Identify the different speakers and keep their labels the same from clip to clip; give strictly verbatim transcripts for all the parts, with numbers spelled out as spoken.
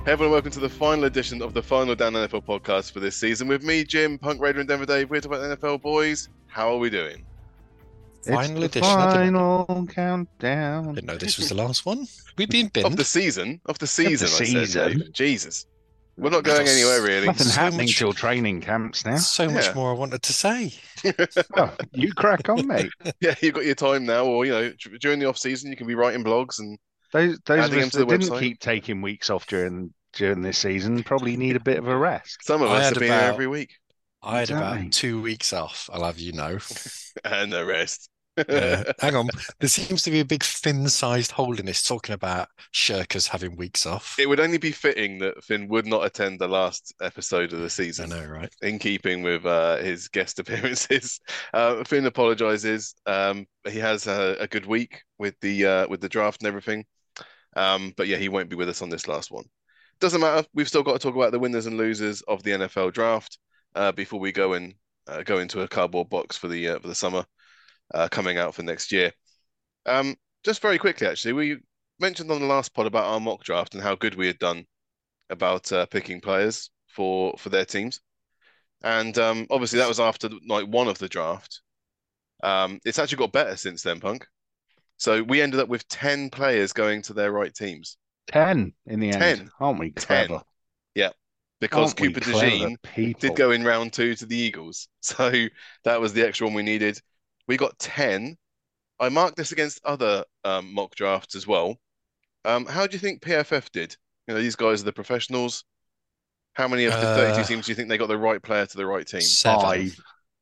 Speaker 1: Hey everyone, welcome to the final edition of the Final Down N F L podcast for this season. With me, Jim, Punk Raider, and Denver Dave. We're talking about N F L boys. How are we doing?
Speaker 2: It's
Speaker 3: Final
Speaker 2: the
Speaker 3: edition. I didn't,
Speaker 2: final countdown
Speaker 3: didn't know this was the last one. We've been
Speaker 1: Of the
Speaker 3: binned.
Speaker 1: season, of the
Speaker 2: of the
Speaker 1: season, I said, Dave.
Speaker 2: season.
Speaker 1: Jesus, we're not
Speaker 3: I've got
Speaker 1: going anywhere
Speaker 3: s-
Speaker 1: really.
Speaker 2: Nothing
Speaker 3: so
Speaker 2: happening
Speaker 3: much,
Speaker 2: till training camps now.
Speaker 3: so much
Speaker 1: Yeah,
Speaker 3: more I wanted to say.
Speaker 2: Well, you crack on, mate.
Speaker 1: yeah, you've got your time now, or you know, d- during the off season, you can be writing blogs and
Speaker 2: Those those of
Speaker 1: adding
Speaker 2: us
Speaker 1: them to the
Speaker 2: that didn't
Speaker 1: website.
Speaker 2: keep taking weeks off during during this season probably need a bit of a rest.
Speaker 1: Some of
Speaker 3: I
Speaker 1: us
Speaker 3: had
Speaker 1: have been here
Speaker 3: about
Speaker 1: every week,
Speaker 3: I had about
Speaker 2: Exactly.
Speaker 3: two weeks off. I'll have you know.
Speaker 1: and the rest.
Speaker 3: Uh, hang on, there seems to be a big thin-sized hole in this talking about shirkers having weeks off.
Speaker 1: It would only be fitting that Finn would not attend the last episode of the
Speaker 3: I
Speaker 1: season,
Speaker 3: know, right?
Speaker 1: in keeping with uh, his guest appearances. Uh, Finn apologizes. Um, he has a, a good week with the uh, with the draft and everything. Um, but yeah, he won't be with us on this last one. Doesn't matter. We've still got to talk about the winners and losers of the N F L draft uh, before we go and uh, go into a cardboard box for the uh, for the summer uh, coming out for next year. Um, just very quickly, actually, we mentioned on the last pod about our mock draft and how good we had done about uh, picking players for for their teams. And um, obviously, that was after like one of the draft. Um, it's actually got better since then, Punk. So we ended up with ten players going to their right teams.
Speaker 2: Ten in the end.
Speaker 1: ten.
Speaker 2: Aren't we
Speaker 1: ten.
Speaker 2: clever?
Speaker 1: Yeah. Because
Speaker 2: Aren't we
Speaker 1: Cooper
Speaker 2: clever
Speaker 1: DeJean did
Speaker 2: people?
Speaker 1: go in round two to the Eagles. So that was the extra one we needed. We got ten. I marked this against other um, mock drafts as well. Um, how do you think P F F did? You know, these guys are the professionals. How many of the thirty-two
Speaker 3: Uh,
Speaker 1: teams do you think they got the right player to the right team?
Speaker 3: seven.
Speaker 2: Five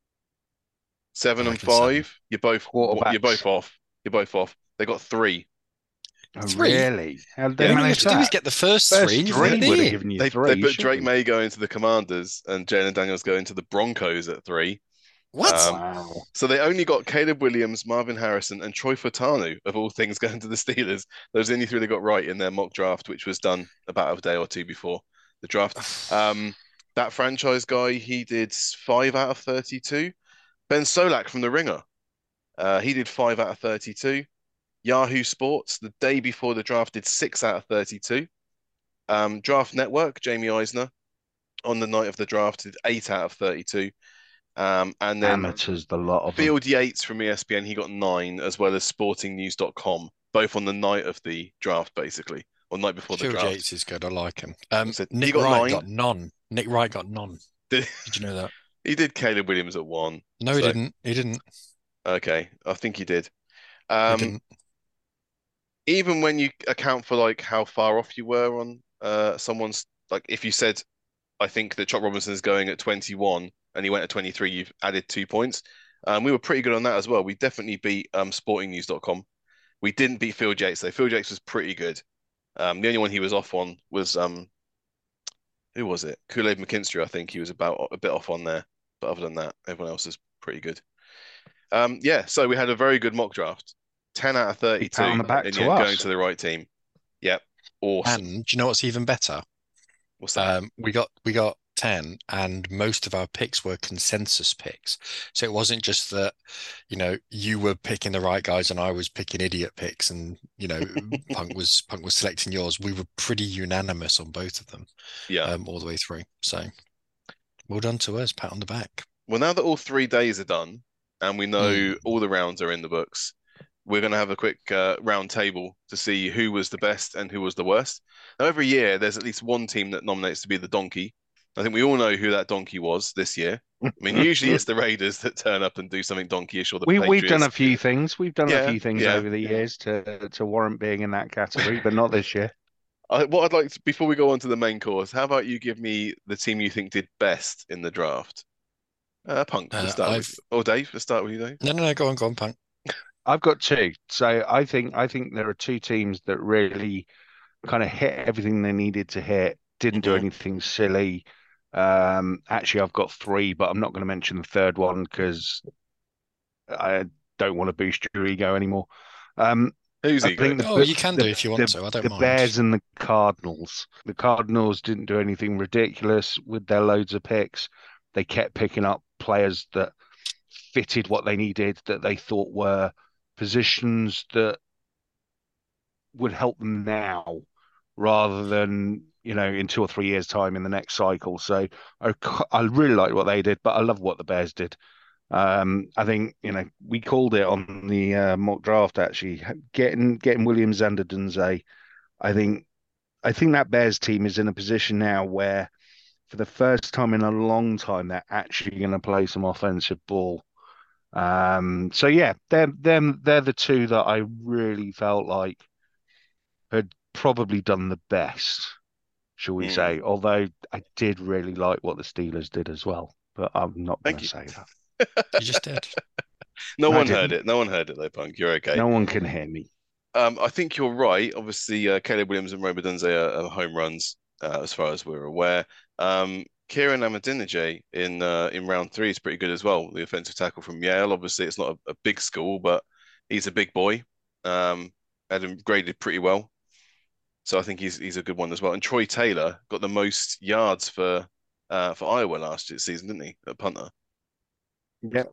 Speaker 1: Seven
Speaker 3: I
Speaker 1: and
Speaker 3: reckon seven.
Speaker 1: five. You're both you're both
Speaker 2: quarterbacks.
Speaker 1: off. You're both off. They got three.
Speaker 2: Oh,
Speaker 3: Three.
Speaker 2: really? How did they
Speaker 1: Yeah.
Speaker 3: All you have
Speaker 2: manage
Speaker 3: to do is
Speaker 2: that?
Speaker 3: get the first three,
Speaker 2: First
Speaker 3: and you're
Speaker 1: Yeah.
Speaker 2: three
Speaker 3: already
Speaker 2: would have
Speaker 3: here.
Speaker 2: given you
Speaker 1: They they
Speaker 2: three,
Speaker 1: put Drake
Speaker 2: surely.
Speaker 1: May going to the Commanders and Jalen Daniels going to the Broncos at three.
Speaker 3: What?
Speaker 1: Um,
Speaker 2: Wow.
Speaker 1: so they only got Caleb Williams, Marvin Harrison, and Troy Furtado, of all things, going to the Steelers. Those are the only three they got right in their mock draft, which was done about a day or two before the draft. Um, that franchise guy, he did five out of thirty-two. Ben Solak from The Ringer, uh, he did five out of thirty-two. Yahoo Sports, the day before the draft, did six out of thirty-two. Um, Draft Network, Jamie Eisner, on the night of the draft, did eight out of thirty-two. Um, and then
Speaker 2: Amateurs, the lot of them.
Speaker 1: Field Yates from E S P N, he got nine, as well as sporting news dot com, both on the night of the draft, basically, or night before the
Speaker 3: Phil
Speaker 1: draft.
Speaker 3: Yates is good. I like him.
Speaker 1: I
Speaker 3: Um,
Speaker 1: said, he
Speaker 3: Nick
Speaker 1: got
Speaker 3: Wright
Speaker 1: nine.
Speaker 3: got none. Nick Wright got none.
Speaker 1: Did,
Speaker 3: Did you know that?
Speaker 1: he did Caleb Williams at one.
Speaker 3: No, he
Speaker 1: So,
Speaker 3: didn't. He didn't.
Speaker 1: okay, I think he did.
Speaker 3: He
Speaker 1: Um,
Speaker 3: didn't.
Speaker 1: even when you account for like how far off you were on uh someone's, like if you said, I think that Chuck Robinson is going at twenty-one and he went at twenty-three, you've added two points. Um, we were pretty good on that as well. We definitely beat um, sporting news dot com. We didn't beat Phil Yates though. Phil Yates was pretty good. Um, the only one he was off on was um, who was it? Kool-Aid McKinstry. I think he was about a bit off on there. But other than that, everyone else is pretty good. Um, yeah, so we had a very good mock draft. ten out of
Speaker 2: Big pat on
Speaker 1: thirty-two
Speaker 2: the back
Speaker 1: in the
Speaker 2: to
Speaker 1: end, going
Speaker 2: us.
Speaker 1: to the right team. Yep, awesome.
Speaker 3: And do you know what's even better?
Speaker 1: What's that?
Speaker 3: Um, we got we got ten, and most of our picks were consensus picks. So it wasn't just that, you know, you were picking the right guys and I was picking idiot picks, and you know, Punk was Punk was selecting yours. We were pretty unanimous on both of them,
Speaker 1: Yeah.
Speaker 3: um, all the way through. So well done to us, pat on the back.
Speaker 1: Well, now that all three days are done and we know
Speaker 3: Mm.
Speaker 1: all the rounds are in the books, we're going to have a quick uh, round table to see who was the best and who was the worst. Now, every year there's at least one team that nominates to be the donkey. I think we all know who that donkey was this year. I mean, usually it's the Raiders that turn up and do something donkeyish, or the
Speaker 2: We we've done
Speaker 1: Patriots.
Speaker 2: a few things. We've done a
Speaker 1: Yeah,
Speaker 2: few things
Speaker 1: yeah.
Speaker 2: over the years to to warrant being in that category, but not this year.
Speaker 1: I, what I'd like to, before we go on to the main course, how about you give me the team you think did best in the draft? Uh, Punk, we'll
Speaker 3: Uh,
Speaker 1: start with,
Speaker 3: I've
Speaker 1: or Dave, let's start with you, Dave.
Speaker 3: no no no go on go on Punk.
Speaker 2: I've got two. So I think I think there are two teams that really kind of hit everything they needed to hit, didn't do
Speaker 1: Hmm.
Speaker 2: anything silly. Um, actually, I've got three, but I'm not going to mention the third one because I don't want to boost your ego anymore. Um,
Speaker 1: Who's
Speaker 2: I
Speaker 1: ego?
Speaker 2: think the
Speaker 3: Oh, you can do
Speaker 2: the
Speaker 3: if you want
Speaker 2: the
Speaker 3: to. I don't
Speaker 2: the
Speaker 3: mind.
Speaker 2: Bears and the Cardinals. The Cardinals didn't do anything ridiculous with their loads of picks. They kept picking up players that fitted what they needed, that they thought were positions that would help them now, rather than you know, in two or three years' time in the next cycle. So I, I really like what they did, but I love what the Bears did. Um, I think, you know, we called it on the uh, mock draft actually. Getting getting Williams and Dunze, I think I think that Bears team is in a position now where, for the first time in a long time, they're actually going to play some offensive ball. Um, so yeah, they're them they're the two that I really felt like had probably done the best, shall we
Speaker 1: Mm.
Speaker 2: say? Although I did really like what the Steelers did as well, but I'm not going
Speaker 1: Thank
Speaker 2: to
Speaker 1: you.
Speaker 2: say that.
Speaker 3: You just did.
Speaker 1: No
Speaker 2: I
Speaker 1: one heard
Speaker 2: didn't.
Speaker 1: it. No one heard it though, Punk. You're okay.
Speaker 2: No one can hear me.
Speaker 1: Um, I think you're right. Obviously, uh, Caleb Williams and Rome Odunze are, are home runs, uh, as far as we're aware. Um, Kieran Amadinije in uh, in round three is pretty good as well. The offensive tackle from Yale. Obviously, it's not a, a big school, but he's a big boy. Um, had him graded pretty well, so I think he's he's a good one as well. And Troy Taylor got the most yards for uh, for Iowa last year, season, didn't he? At punter.
Speaker 2: Yeah,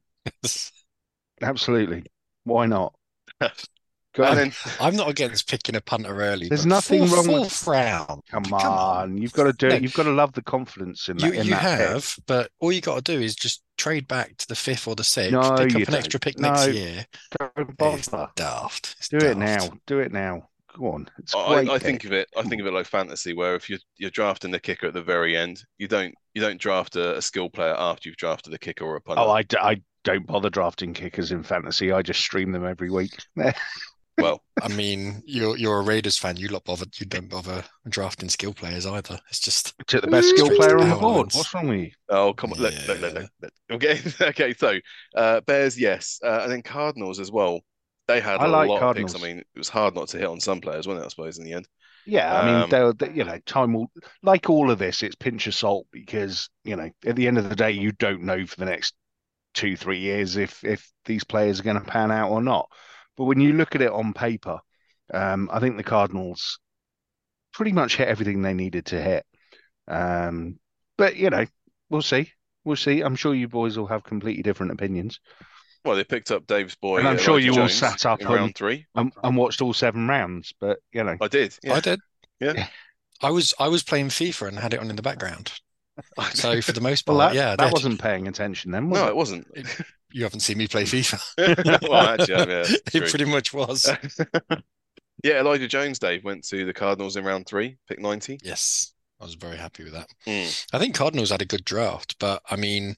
Speaker 2: absolutely. Why not? Go
Speaker 1: And
Speaker 2: on.
Speaker 1: then
Speaker 3: I'm not against picking a punter early.
Speaker 2: There's
Speaker 3: but
Speaker 2: nothing
Speaker 3: fourth,
Speaker 2: wrong with-
Speaker 3: fourth round.
Speaker 2: Come
Speaker 3: Come
Speaker 2: on, you've got to do
Speaker 3: No.
Speaker 2: it. You've got to love the confidence in
Speaker 3: You
Speaker 2: that. In
Speaker 3: you
Speaker 2: that pick.
Speaker 3: have, but all you got to do is just trade back to the fifth or the sixth,
Speaker 2: No,
Speaker 3: pick
Speaker 2: you
Speaker 3: up an extra
Speaker 2: don't.
Speaker 3: pick next
Speaker 2: No.
Speaker 3: year.
Speaker 2: Don't
Speaker 3: It's
Speaker 2: bother.
Speaker 3: daft. It's
Speaker 2: Do it
Speaker 3: daft.
Speaker 2: now. Do it now. Go on. It's a
Speaker 1: I,
Speaker 2: great
Speaker 1: I
Speaker 2: pick.
Speaker 1: think of it. I
Speaker 2: Come
Speaker 1: think of it like fantasy, where if you're you're drafting the kicker at the very end, you don't you don't draft a, a skill player after you've drafted a kicker or a punter.
Speaker 2: Oh, I, d- I don't bother drafting kickers in fantasy. I just stream them every week.
Speaker 1: Well,
Speaker 3: I mean, you're you're a Raiders fan. You lot bother. You don't bother drafting skill players either. It's just
Speaker 2: Took the best skill
Speaker 3: Straight to
Speaker 2: player
Speaker 3: the
Speaker 2: on the
Speaker 3: power
Speaker 2: board.
Speaker 3: lines.
Speaker 2: What's wrong with you?
Speaker 1: oh come on, look, look, look,
Speaker 3: Yeah.
Speaker 1: look, look. Okay, okay. So uh, Bears, yes, uh, and then Cardinals as well. They had
Speaker 2: I
Speaker 1: a
Speaker 2: like
Speaker 1: lot
Speaker 2: Cardinals.
Speaker 1: of picks. I mean, it was hard not to hit on some players, wasn't it? I suppose in the end.
Speaker 2: Yeah, I mean,
Speaker 1: Um,
Speaker 2: they'll, they, you know, time will, like all of this, it's pinch of salt because, you know, at the end of the day, you don't know for the next two, three years if if these players are going to pan out or not. But when you look at it on paper, um, I think the Cardinals pretty much hit everything they needed to hit. Um, but, you know, we'll see. We'll see. I'm sure you boys will have completely different opinions.
Speaker 1: well, they picked up Dave's boy.
Speaker 2: And I'm
Speaker 1: Elijah
Speaker 2: sure you all
Speaker 1: Jones
Speaker 2: sat up
Speaker 1: in
Speaker 2: and-
Speaker 1: round three.
Speaker 2: And, and watched all seven rounds, but, you know.
Speaker 1: I did. Yeah.
Speaker 3: I did.
Speaker 1: Yeah.
Speaker 3: I was I was playing FIFA and had it on in the background. So for the most part,
Speaker 2: Well, that,
Speaker 3: yeah, I
Speaker 2: that
Speaker 3: did.
Speaker 2: wasn't paying attention then, was
Speaker 1: no,
Speaker 2: it?
Speaker 1: it wasn't.
Speaker 3: You haven't seen me play FIFA.
Speaker 1: well, actually, yeah, yeah,
Speaker 3: It
Speaker 1: true.
Speaker 3: pretty much was.
Speaker 1: Yeah, Elijah Jones, Dave, went to the Cardinals in round three, pick ninety.
Speaker 3: Yes, I was very happy with that.
Speaker 1: Mm.
Speaker 3: I think Cardinals had a good draft, but I mean,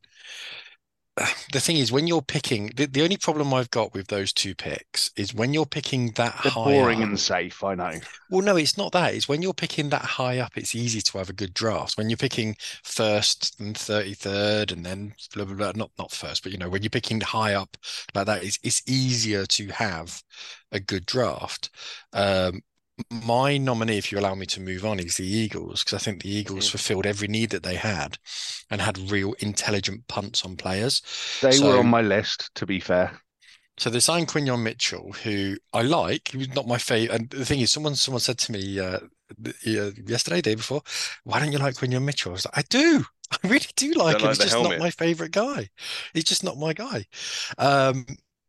Speaker 3: the thing is, when you're picking, the, the only problem I've got with those two picks is when you're picking that
Speaker 2: They're
Speaker 3: high
Speaker 2: boring
Speaker 3: up.
Speaker 2: and safe, I know.
Speaker 3: Well, no, it's not that. It's when you're picking that high up, it's easy to have a good draft. When you're picking first and thirty-third and then blah, blah, blah, not not first, but you know, when you're picking high up like that, it's it's easier to have a good draft. Um, my nominee, if you allow me to move on, is the Eagles, because I think the Eagles
Speaker 1: Mm.
Speaker 3: fulfilled every need that they had and had real intelligent punts on players.
Speaker 2: They
Speaker 3: So-
Speaker 2: were on my list, to be fair.
Speaker 3: So they signed Quinyon Mitchell, who I like. He was not my favorite. And the thing is, someone someone said to me uh, th- uh, yesterday, day before, why don't you like Quinyon Mitchell? I was like, I do. I really do like
Speaker 1: Don't
Speaker 3: him.
Speaker 1: like
Speaker 3: He's
Speaker 1: the
Speaker 3: just
Speaker 1: helmet.
Speaker 3: not my favorite guy. He's just not my guy. Um,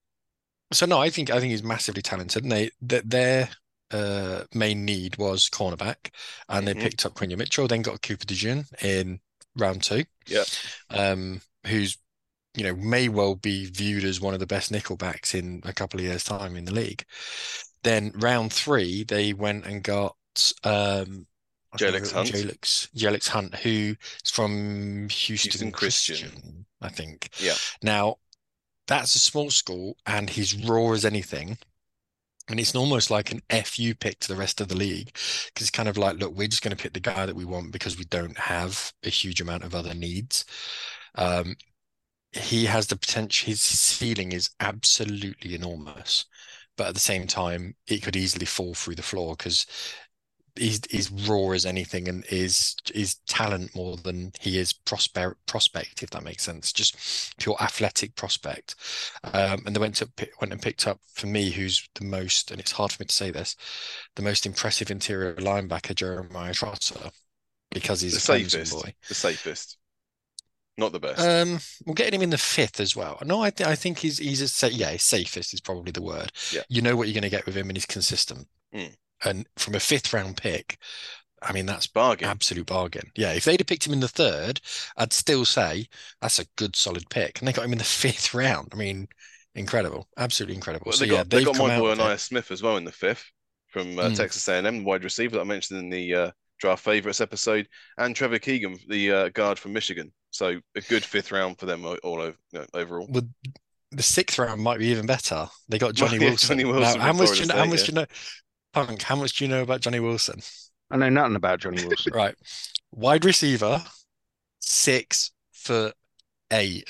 Speaker 3: so no, I think I think he's massively talented. And they that their uh, main need was cornerback, and
Speaker 1: Mhm.
Speaker 3: they picked up Quinyon Mitchell. Then got Cooper DeJean in round two.
Speaker 1: Yeah.
Speaker 3: Um, who's you know, may well be viewed as one of the best nickelbacks in a couple of years' time in the league. Then round three, they went and got um I don't know,
Speaker 1: Jelix Hunt.
Speaker 3: Jelix, Jelix Hunt, who is from Houston,
Speaker 1: Houston Christian.
Speaker 3: Christian, I think.
Speaker 1: Yeah.
Speaker 3: Now, that's a small school, and he's raw as anything. And it's almost like an F U pick to the rest of the league, because it's kind of like, look, we're just going to pick the guy that we want because we don't have a huge amount of other needs. Um, he has the potential, his ceiling is absolutely enormous, but at the same time, it could easily fall through the floor because he's, he's raw as anything and is is talent more than he is prosper, prospect, if that makes sense. Just pure athletic prospect. Um, and they went to went and picked up, for me, who's the most, and it's hard for me to say this, the most impressive interior linebacker, Jeremiah Trotter, because he's
Speaker 1: The
Speaker 3: a Clemson
Speaker 1: safest.
Speaker 3: boy.
Speaker 1: The safest. Not the best.
Speaker 3: Um, we're getting him in the fifth as well. No, I, th- I think he's he's a sa- yeah, safest is probably the word.
Speaker 1: Yeah.
Speaker 3: You know what you're going to get with him, and he's consistent.
Speaker 1: Mm.
Speaker 3: And from a fifth round pick, I mean, that's
Speaker 1: Bargain.
Speaker 3: absolute bargain. Yeah, if they'd have picked him in the third, I'd still say that's a good solid pick. And they got him in the fifth round. I mean, incredible, absolutely incredible.
Speaker 1: Well,
Speaker 3: So
Speaker 1: they
Speaker 3: yeah,
Speaker 1: got they
Speaker 3: they've
Speaker 1: got
Speaker 3: come
Speaker 1: my
Speaker 3: out
Speaker 1: boy
Speaker 3: of it.
Speaker 1: Anaya Smith as well in the fifth from uh,
Speaker 3: Mm.
Speaker 1: Texas A and M, the wide receiver that I mentioned in the uh, draft favorites episode, and Trevor Keegan, the uh, guard from Michigan. So a good fifth round for them all over, you know, overall.
Speaker 3: Well, the sixth round might be even better. They got
Speaker 1: Well,
Speaker 3: Johnny
Speaker 1: yeah,
Speaker 3: Wilson.
Speaker 1: Johnny
Speaker 3: Now,
Speaker 1: Wilson
Speaker 3: how
Speaker 1: from
Speaker 3: much do
Speaker 1: Florida
Speaker 3: you know? How
Speaker 1: State.
Speaker 3: much
Speaker 1: Yeah.
Speaker 3: do you know, Punk? How much do you know about Johnny Wilson?
Speaker 2: I know nothing about Johnny Wilson.
Speaker 3: Right, wide receiver, six foot eight.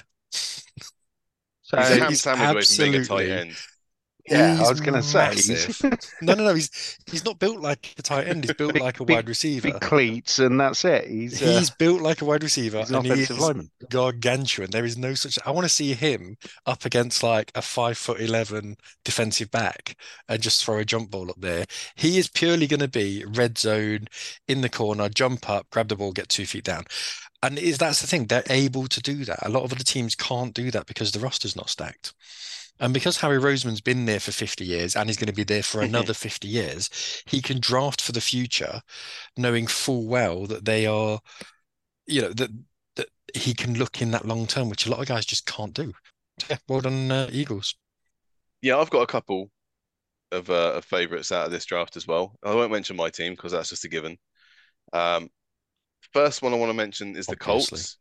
Speaker 2: So
Speaker 1: He's a ham
Speaker 3: He's
Speaker 1: sandwich away from being a tight
Speaker 3: absolutely.
Speaker 1: end.
Speaker 2: yeah, I
Speaker 3: He's
Speaker 2: was going to say he's
Speaker 3: massive. No, no, no. He's he's not built like a tight end. He's built
Speaker 2: big,
Speaker 3: like a
Speaker 2: big,
Speaker 3: wide receiver.
Speaker 2: big cleats, and that's it. He's uh,
Speaker 3: He's built like a wide receiver,
Speaker 2: he's an
Speaker 3: and he
Speaker 2: offensive
Speaker 3: is
Speaker 2: lineman.
Speaker 3: gargantuan. There is no such. I want to see him up against like a five foot eleven defensive back and just throw a jump ball up there. He is purely going to be red zone in the corner, jump up, grab the ball, get two feet down. And is that's the thing, they're able to do that. A lot of other teams can't do that because the roster's not stacked. And because Harry Roseman's been there for fifty years and he's going to be there for another fifty years, he can draft for the future, knowing full well that they are, you know, that that he can look in that long term, which a lot of guys just can't do. Yeah, well done, uh, Eagles.
Speaker 1: Yeah, I've got a couple of, uh, of favorites out of this draft as well. I won't mention my team because that's just a given. Um, first one I want to mention is the
Speaker 3: Obviously.
Speaker 1: Colts.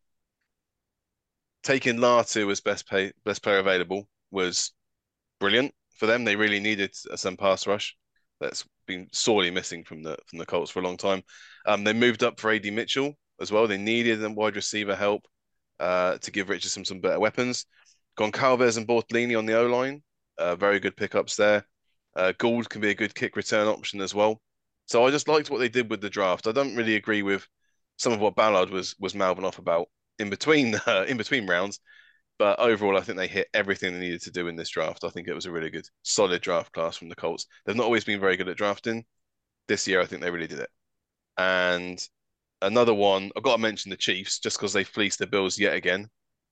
Speaker 1: Taking Latu as best pay, best player available was brilliant for them. They really needed some pass rush. That's been sorely missing from the from the Colts for a long time. Um, they moved up for A D Mitchell as well. They needed a wide receiver help uh, to give Richardson some better weapons. Goncalves and Bortolini on the O line, uh, very good pickups there. Uh, Gould can be a good kick return option as well. So I just liked what they did with the draft. I don't really agree with some of what Ballard was was mouthing off about in between uh, in between rounds. But overall, I think they hit everything they needed to do in this draft. I think it was a really good, solid draft class from the Colts. They've not always been very good at drafting. This year, I think they really did it. And another one, I've got to mention the Chiefs, just because they fleeced the Bills yet again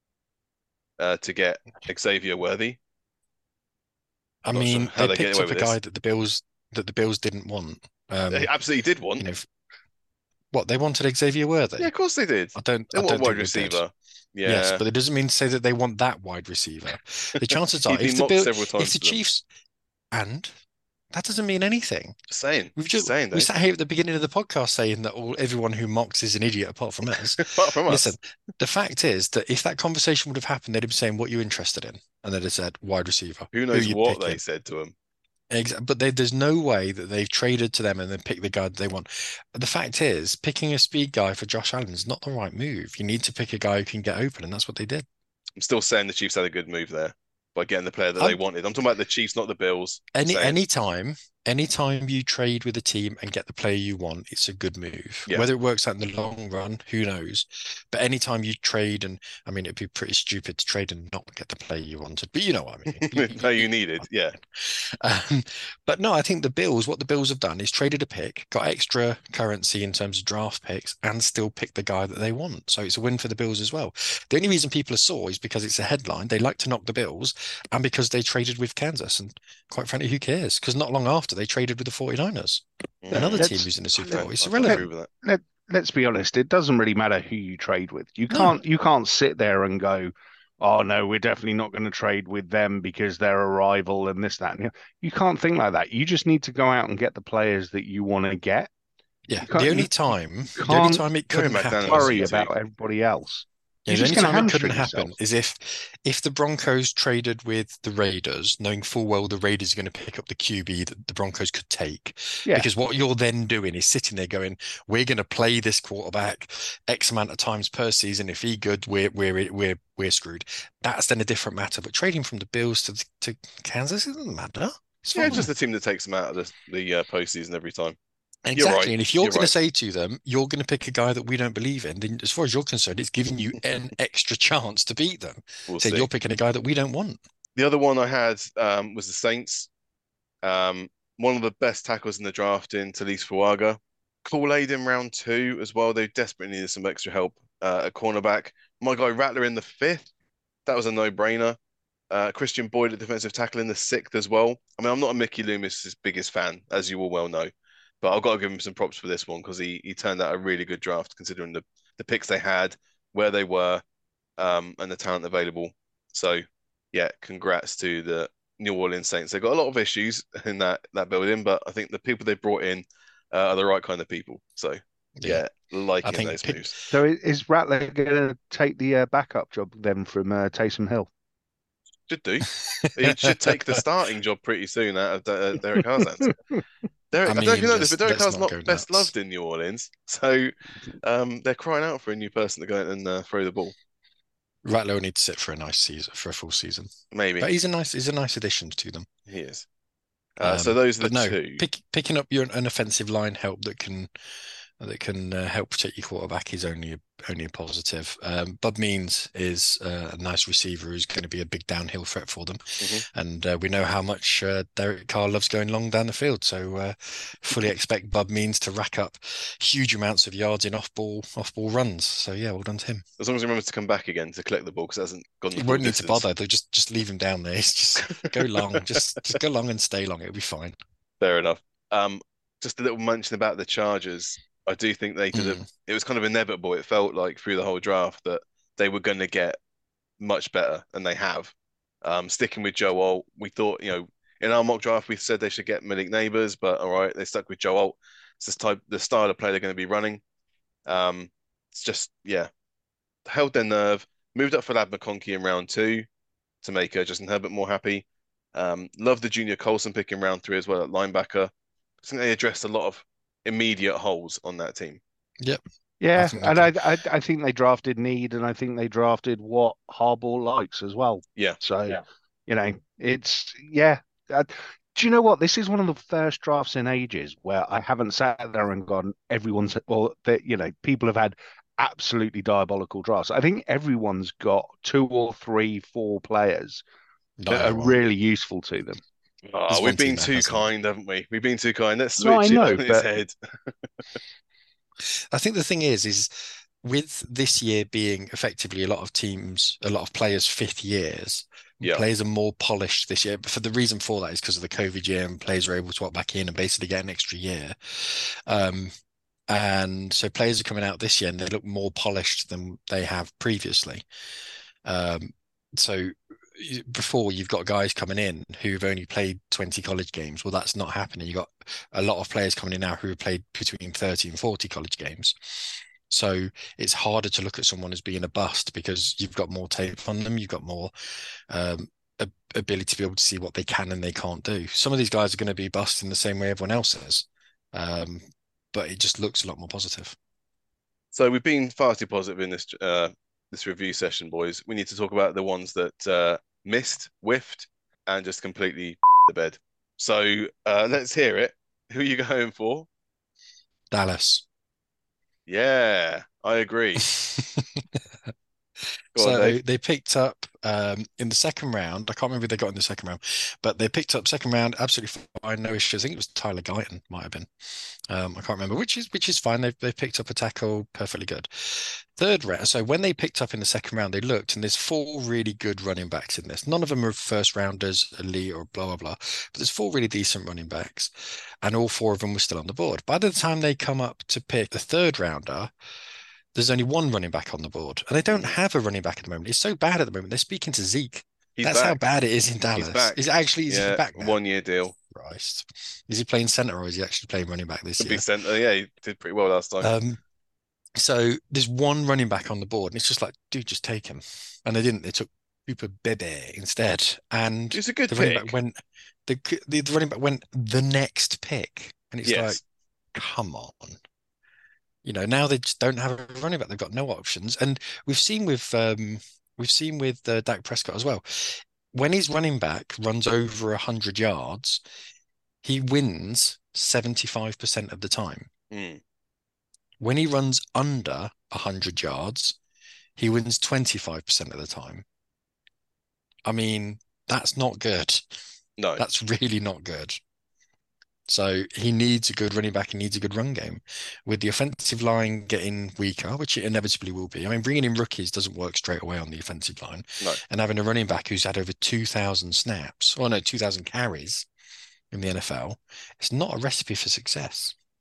Speaker 1: uh, to get Xavier Worthy.
Speaker 3: I
Speaker 1: I'm not sure
Speaker 3: mean,
Speaker 1: how
Speaker 3: they
Speaker 1: they get
Speaker 3: picked
Speaker 1: away
Speaker 3: up a
Speaker 1: with
Speaker 3: guy
Speaker 1: this.
Speaker 3: that the Bills that the Bills didn't want.
Speaker 1: They
Speaker 3: Um,
Speaker 1: absolutely did
Speaker 3: you
Speaker 1: one.
Speaker 3: know, what they wanted Xavier Worthy.
Speaker 1: Yeah, of course they did.
Speaker 3: I don't
Speaker 1: They
Speaker 3: I
Speaker 1: want
Speaker 3: don't
Speaker 1: wide
Speaker 3: think they did.
Speaker 1: receiver.
Speaker 3: Yes,
Speaker 1: Yeah.
Speaker 3: but it doesn't mean to say that they want that wide receiver. The chances are,
Speaker 1: He's
Speaker 3: if
Speaker 1: been
Speaker 3: the
Speaker 1: mocked
Speaker 3: Bill,
Speaker 1: several
Speaker 3: if
Speaker 1: times
Speaker 3: the
Speaker 1: for them.
Speaker 3: Chiefs, and that doesn't mean anything.
Speaker 1: Just saying.
Speaker 3: We've
Speaker 1: Just
Speaker 3: just
Speaker 1: saying,
Speaker 3: we
Speaker 1: Dave.
Speaker 3: sat here at the beginning of the podcast saying that all everyone who mocks is an idiot apart from us.
Speaker 1: Apart from
Speaker 3: Listen,
Speaker 1: us.
Speaker 3: the fact is that if that conversation would have happened, they'd have been saying, "What are you interested in?" And they'd have said, "Wide receiver."
Speaker 1: Who
Speaker 3: Who
Speaker 1: knows
Speaker 3: you
Speaker 1: what they
Speaker 3: picking?
Speaker 1: said to him?
Speaker 3: Exa- But they, there's no way that they've traded to them and then picked the guy that they want. The fact is, picking a speed guy for Josh Allen is not the right move. You need to pick a guy who can get open, and that's what they did.
Speaker 1: I'm still saying the Chiefs had a good move there by getting the player that they
Speaker 3: I'm,
Speaker 1: wanted. I'm talking about the Chiefs, not the Bills. I'm
Speaker 3: any
Speaker 1: saying,
Speaker 3: any time, any time you trade with a team and get the player you want, it's a good move.
Speaker 1: yeah.
Speaker 3: Whether it works out in the long run, who knows? But anytime you trade, and I mean, it'd be pretty stupid to trade and not get the player you wanted. But you know what I mean. You,
Speaker 1: No,
Speaker 3: you,
Speaker 1: you
Speaker 3: you,
Speaker 1: needed. Yeah.
Speaker 3: Um, but no, I think the Bills, what the Bills have done is traded a pick, got extra currency in terms of draft picks, and still picked the guy that they want. So it's a win for the Bills as well. The only reason people are sore is because it's a headline. They like to knock the Bills, and because they traded with Kansas. And quite frankly, who cares? Because not long after, they traded with the 49ers, another
Speaker 1: Mm,
Speaker 3: team
Speaker 2: Let's
Speaker 3: who's in the Super
Speaker 1: okay.
Speaker 3: Bowl. It's
Speaker 1: I can't agree
Speaker 3: irrelevant.
Speaker 1: with that.
Speaker 2: let let's be honest. It doesn't really matter who you trade with. You
Speaker 3: No,
Speaker 2: can't you can't sit there and go, "Oh no, we're definitely not going to trade with them because they're a rival and this that." And the other." You can't think like that. You just need to go out and get the players that you want to get.
Speaker 3: yeah.
Speaker 2: You
Speaker 3: The
Speaker 2: can't
Speaker 3: only
Speaker 2: you,
Speaker 3: time,
Speaker 2: you
Speaker 3: the only
Speaker 2: can't
Speaker 3: time it
Speaker 1: Gary
Speaker 3: couldn't happen.
Speaker 1: McDaniels,
Speaker 2: worry
Speaker 1: you two.
Speaker 2: about everybody else.
Speaker 3: Yeah,
Speaker 2: You're
Speaker 3: the
Speaker 2: just
Speaker 3: only
Speaker 2: going to
Speaker 3: time it couldn't
Speaker 2: hamstring
Speaker 3: happen
Speaker 2: yourself.
Speaker 3: is if if the Broncos traded with the Raiders, knowing full well the Raiders are going to pick up the Q B that the Broncos could take.
Speaker 2: Yeah,
Speaker 3: Because what you're then doing is sitting there going, "We're going to play this quarterback X amount of times per season. If he good, we're we're we're we're screwed." That's then a different matter. But trading from the Bills to to Kansas, it doesn't matter. It's
Speaker 1: Yeah, it's
Speaker 3: fine.
Speaker 1: just the team that takes them out of the, the uh, postseason every time. You're
Speaker 3: Exactly.
Speaker 1: right.
Speaker 3: And if you're
Speaker 1: You're
Speaker 3: going to
Speaker 1: right.
Speaker 3: say to them, you're going to pick a guy that we don't believe in, then as far as you're concerned, it's giving you an extra chance to beat them.
Speaker 1: We'll
Speaker 3: So
Speaker 1: see.
Speaker 3: you're picking a guy that we don't want.
Speaker 1: The other one I had um, was the Saints. Um, one of the best tackles in the draft in Talise Fuaga. Kool-Aid in round two as well. They desperately needed some extra help uh, at cornerback. My guy Rattler in the fifth. That was a no-brainer. Uh, Christian Boyd at defensive tackle in the sixth as well. I mean, I'm not a Mickey Loomis's biggest fan, as you all well know. But I've got to give him some props for this one because he he turned out a really good draft considering the the picks they had, where they were, um, and the talent available. So yeah, congrats to the New Orleans Saints. They've got a lot of issues in that that building, but I think the people they brought in uh, are the right kind of people. So
Speaker 3: Yeah,
Speaker 1: yeah,
Speaker 3: I
Speaker 1: liking
Speaker 3: think
Speaker 1: those
Speaker 3: pick,
Speaker 1: moves.
Speaker 2: So i- is Rattler going to take the uh, backup job then from uh, Taysom Hill?
Speaker 1: Should do. He should take the starting job pretty soon out of uh, Derek Carr's hands.
Speaker 3: I
Speaker 1: Derek, I don't know if you
Speaker 3: mean,
Speaker 1: know this,
Speaker 3: let's
Speaker 1: but Derek
Speaker 3: let's
Speaker 1: Carr's
Speaker 3: not
Speaker 1: not
Speaker 3: go
Speaker 1: best
Speaker 3: nuts.
Speaker 1: loved in New Orleans, so um, they're crying out for a new person to go in and uh, throw the ball.
Speaker 3: Rattler will need to sit for a nice season, for a full season.
Speaker 1: Maybe
Speaker 3: But he's a nice he's a nice addition to them.
Speaker 1: he is. Uh, so
Speaker 3: Um,
Speaker 1: those are the
Speaker 3: but no,
Speaker 1: two.
Speaker 3: pick, picking up your an offensive line help that can that can uh, help protect your quarterback is only a, only a positive. Um, Bud Means is uh, a nice receiver who's going to be a big downhill threat for them,
Speaker 1: Mhm.
Speaker 3: and uh, we know how much uh, Derek Carr loves going long down the field. So uh, fully expect Bud Means to rack up huge amounts of yards in off ball off ball runs. So yeah, well done to him.
Speaker 1: As long as he remembers to come back again to collect the ball because it hasn't gone the
Speaker 3: He
Speaker 1: full
Speaker 3: won't need to
Speaker 1: distance.
Speaker 3: bother. They'll just just leave him down there. He's just go long, just just go long and stay long. It'll be fine.
Speaker 1: Fair enough. Um, just a little mention about the Chargers. I do think they did a.
Speaker 3: Mm.
Speaker 1: It was kind of inevitable. It felt like through the whole draft that they were going to get much better, and they have. Um, sticking with Joe Alt, we thought, you know, in our mock draft we said they should get Malik Neighbors, but all right, they stuck with Joe Alt. It's this type, the style of play they're going to be running. Um, it's just, yeah, held their nerve. Moved up for Lad McConkey in round two to make uh, Justin Herbert more happy. Um, love the Junior Colson pick in round three as well at linebacker. I think they addressed a lot of immediate holes on that team.
Speaker 3: Yep. I
Speaker 2: Yeah,
Speaker 3: think
Speaker 2: and
Speaker 3: they
Speaker 2: I,
Speaker 3: did.
Speaker 2: I I think they drafted need, and I think they drafted what Harbaugh likes as well.
Speaker 1: Yeah,
Speaker 2: So,
Speaker 4: Yeah.
Speaker 2: you know, it's yeah. Uh, do you know what? This is one of the first drafts in ages where I haven't sat there and gone, everyone's well, that you know, people have had absolutely diabolical drafts. I think everyone's got two or three, four players
Speaker 3: Not
Speaker 2: that are
Speaker 3: everyone.
Speaker 2: really useful to them.
Speaker 1: oh,
Speaker 3: There's
Speaker 1: we've
Speaker 3: one team
Speaker 1: been
Speaker 3: that
Speaker 1: too
Speaker 3: hasn't.
Speaker 1: kind, haven't we? We've been too kind. Let's
Speaker 2: No, I
Speaker 1: switch it
Speaker 2: know,
Speaker 1: on its
Speaker 2: but
Speaker 1: head.
Speaker 3: I think the thing is, is with this year being effectively a lot of teams, a lot of players' fifth years,
Speaker 1: Yeah,
Speaker 3: players are more polished this year. But for the reason for that is because of the COVID year and players are able to opt back in and basically get an extra year. Um, and so players are coming out this year and they look more polished than they have previously. Um, so y- before you've got guys coming in who've only played twenty college games. Well, that's not happening. You've got a lot of players coming in now who have played between thirty and forty college games. So it's harder to look at someone as being a bust because you've got more tape on them. You've got more um, a- ability to be able to see what they can and they can't do. Some of these guys are going to be bust in the same way everyone else is. Um, but it just looks a lot more positive.
Speaker 1: so we've been far too positive in this uh this review session, boys. We need to talk about the ones that uh missed, whiffed, and just completely the bed. So uh let's hear it. Who are you going for?
Speaker 3: Dallas.
Speaker 1: Yeah, I agree. Go on,
Speaker 3: So
Speaker 1: Dave.
Speaker 3: they picked up um, in the second round. I can't remember who they got in the second round, but they picked up second round absolutely fine, no issues. I think it was Tyler Guyton, might have been. Um, I can't remember, which is which is fine. They've they picked up a tackle perfectly good. Third round. So when they picked up in the second round, they looked and there's four really good running backs in this. None of them are first rounders, elite or blah blah blah. But there's four really decent running backs, and all four of them were still on the board. By the time they come up to pick the third rounder, there's only one running back on the board, and they don't
Speaker 1: Mm.
Speaker 3: have a running back at the moment. It's so bad at the moment. They're speaking to Zeke.
Speaker 1: He's
Speaker 3: That's how
Speaker 1: back.
Speaker 3: bad it is in
Speaker 1: He's
Speaker 3: Dallas.
Speaker 1: back.
Speaker 3: Is it actually is he
Speaker 1: Yeah,
Speaker 3: back now?
Speaker 1: one year deal.
Speaker 3: Christ. Is he playing center or is he actually playing running back this
Speaker 1: Could be
Speaker 3: year?
Speaker 1: centre. Yeah, he did pretty well last time.
Speaker 3: Um, so there's one running back on the board, and it's just like, dude, just take him. And they didn't. They took Cooper Bebe instead, and
Speaker 1: It's a good
Speaker 3: the running back
Speaker 1: pick.
Speaker 3: went the, the the running back went the next pick, and it's like,
Speaker 1: Yes.
Speaker 3: come on. You know, now they just don't have a running back. They've got no options, and we've seen with um, we've seen with uh, Dak Prescott as well. When his running back runs over a hundred yards, he wins seventy-five percent of the time.
Speaker 1: Mm.
Speaker 3: When he runs under a hundred yards, he wins twenty-five percent of the time. I mean, that's not good.
Speaker 1: No.
Speaker 3: That's really not good. So he needs a good running back. He needs a good run game. With the offensive line getting weaker, which it inevitably will be. I mean, bringing in rookies doesn't work straight away on the offensive line.
Speaker 1: No.
Speaker 3: And having a running back who's had over two thousand snaps, or no, two thousand carries in the N F L, it's not a recipe for success.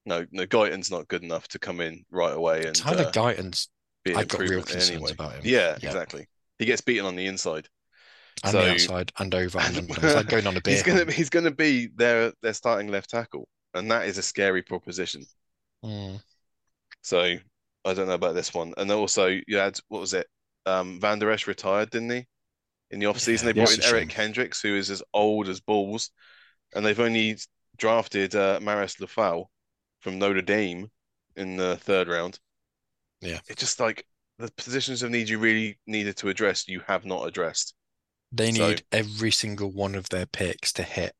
Speaker 1: No, no, Guyton's not good enough to come in right away and
Speaker 3: Tyler
Speaker 1: uh,
Speaker 3: Guyton's,
Speaker 1: be an
Speaker 3: I've got real
Speaker 1: improvement in any
Speaker 3: concerns
Speaker 1: way.
Speaker 3: about him.
Speaker 1: Yeah,
Speaker 3: Yeah.
Speaker 1: exactly. He gets beaten on the inside,
Speaker 3: And the
Speaker 1: so
Speaker 3: outside and over and under. It's like going on a
Speaker 1: he's
Speaker 3: beer
Speaker 1: gonna
Speaker 3: hunt.
Speaker 1: he's gonna be their their starting left tackle, and that is a scary proposition.
Speaker 3: Mm.
Speaker 1: So I don't know about this one. And also you had what was it? Um, Van Der Esch retired, didn't he? In the off season,
Speaker 3: Yeah,
Speaker 1: they brought
Speaker 3: it's
Speaker 1: in
Speaker 3: a
Speaker 1: Eric
Speaker 3: shame.
Speaker 1: Kendricks, who is as old as balls, and they've only drafted uh, Maris Lafau from Notre Dame in the third round.
Speaker 3: Yeah.
Speaker 1: It's just like the positions of need you really needed to address, you have not addressed.
Speaker 3: They
Speaker 1: So,
Speaker 3: need every single one of their picks to hit.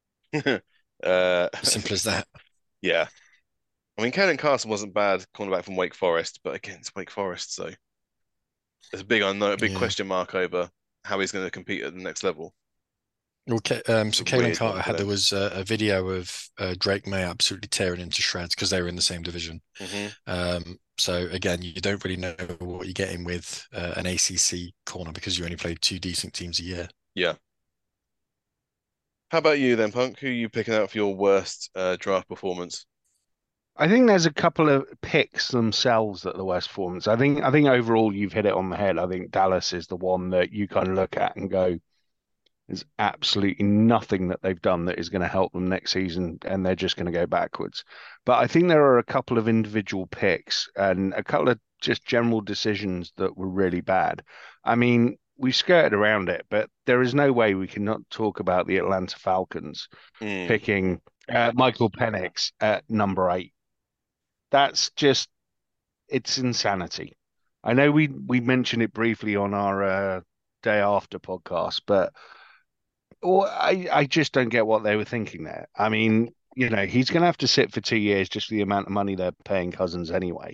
Speaker 1: uh,
Speaker 3: Simple as that.
Speaker 1: yeah. I mean, Caden Carson wasn't bad cornerback from Wake Forest, but again, it's Wake Forest, so there's a big unknown, a big
Speaker 3: Yeah.
Speaker 1: question mark over how he's going to compete at the next level.
Speaker 3: Okay, um,
Speaker 1: It's
Speaker 3: so
Speaker 1: a
Speaker 3: Kalen
Speaker 1: weird one
Speaker 3: Carter
Speaker 1: for
Speaker 3: had there
Speaker 1: them.
Speaker 3: was a, a video of uh, Drake May absolutely tearing into shreds because they were in the same division.
Speaker 1: hmm
Speaker 3: Um, so again, you don't really know what you're getting with uh, an A C C corner because you only play two decent teams a year.
Speaker 1: Yeah. How about you then, Punk? Who are you picking out for your worst uh, draft performance?
Speaker 2: I think there's a couple of picks themselves that are the worst performance. I think I think overall you've hit it on the head. I think Dallas is the one that you kind of look at and go, there's absolutely nothing that they've done that is going to help them next season, and they're just going to go backwards. But I think there are a couple of individual picks and a couple of just general decisions that were really bad. I mean, we skirted around it, but there is no way we cannot talk about the Atlanta Falcons
Speaker 1: Mm.
Speaker 2: picking uh, Michael Penix at number eight. That's just, it's insanity. I know we we mentioned it briefly on our uh, day after podcast, but or I, I just don't get what they were thinking there. I mean, you know, he's going to have to sit for two years just for the amount of money they're paying Cousins anyway.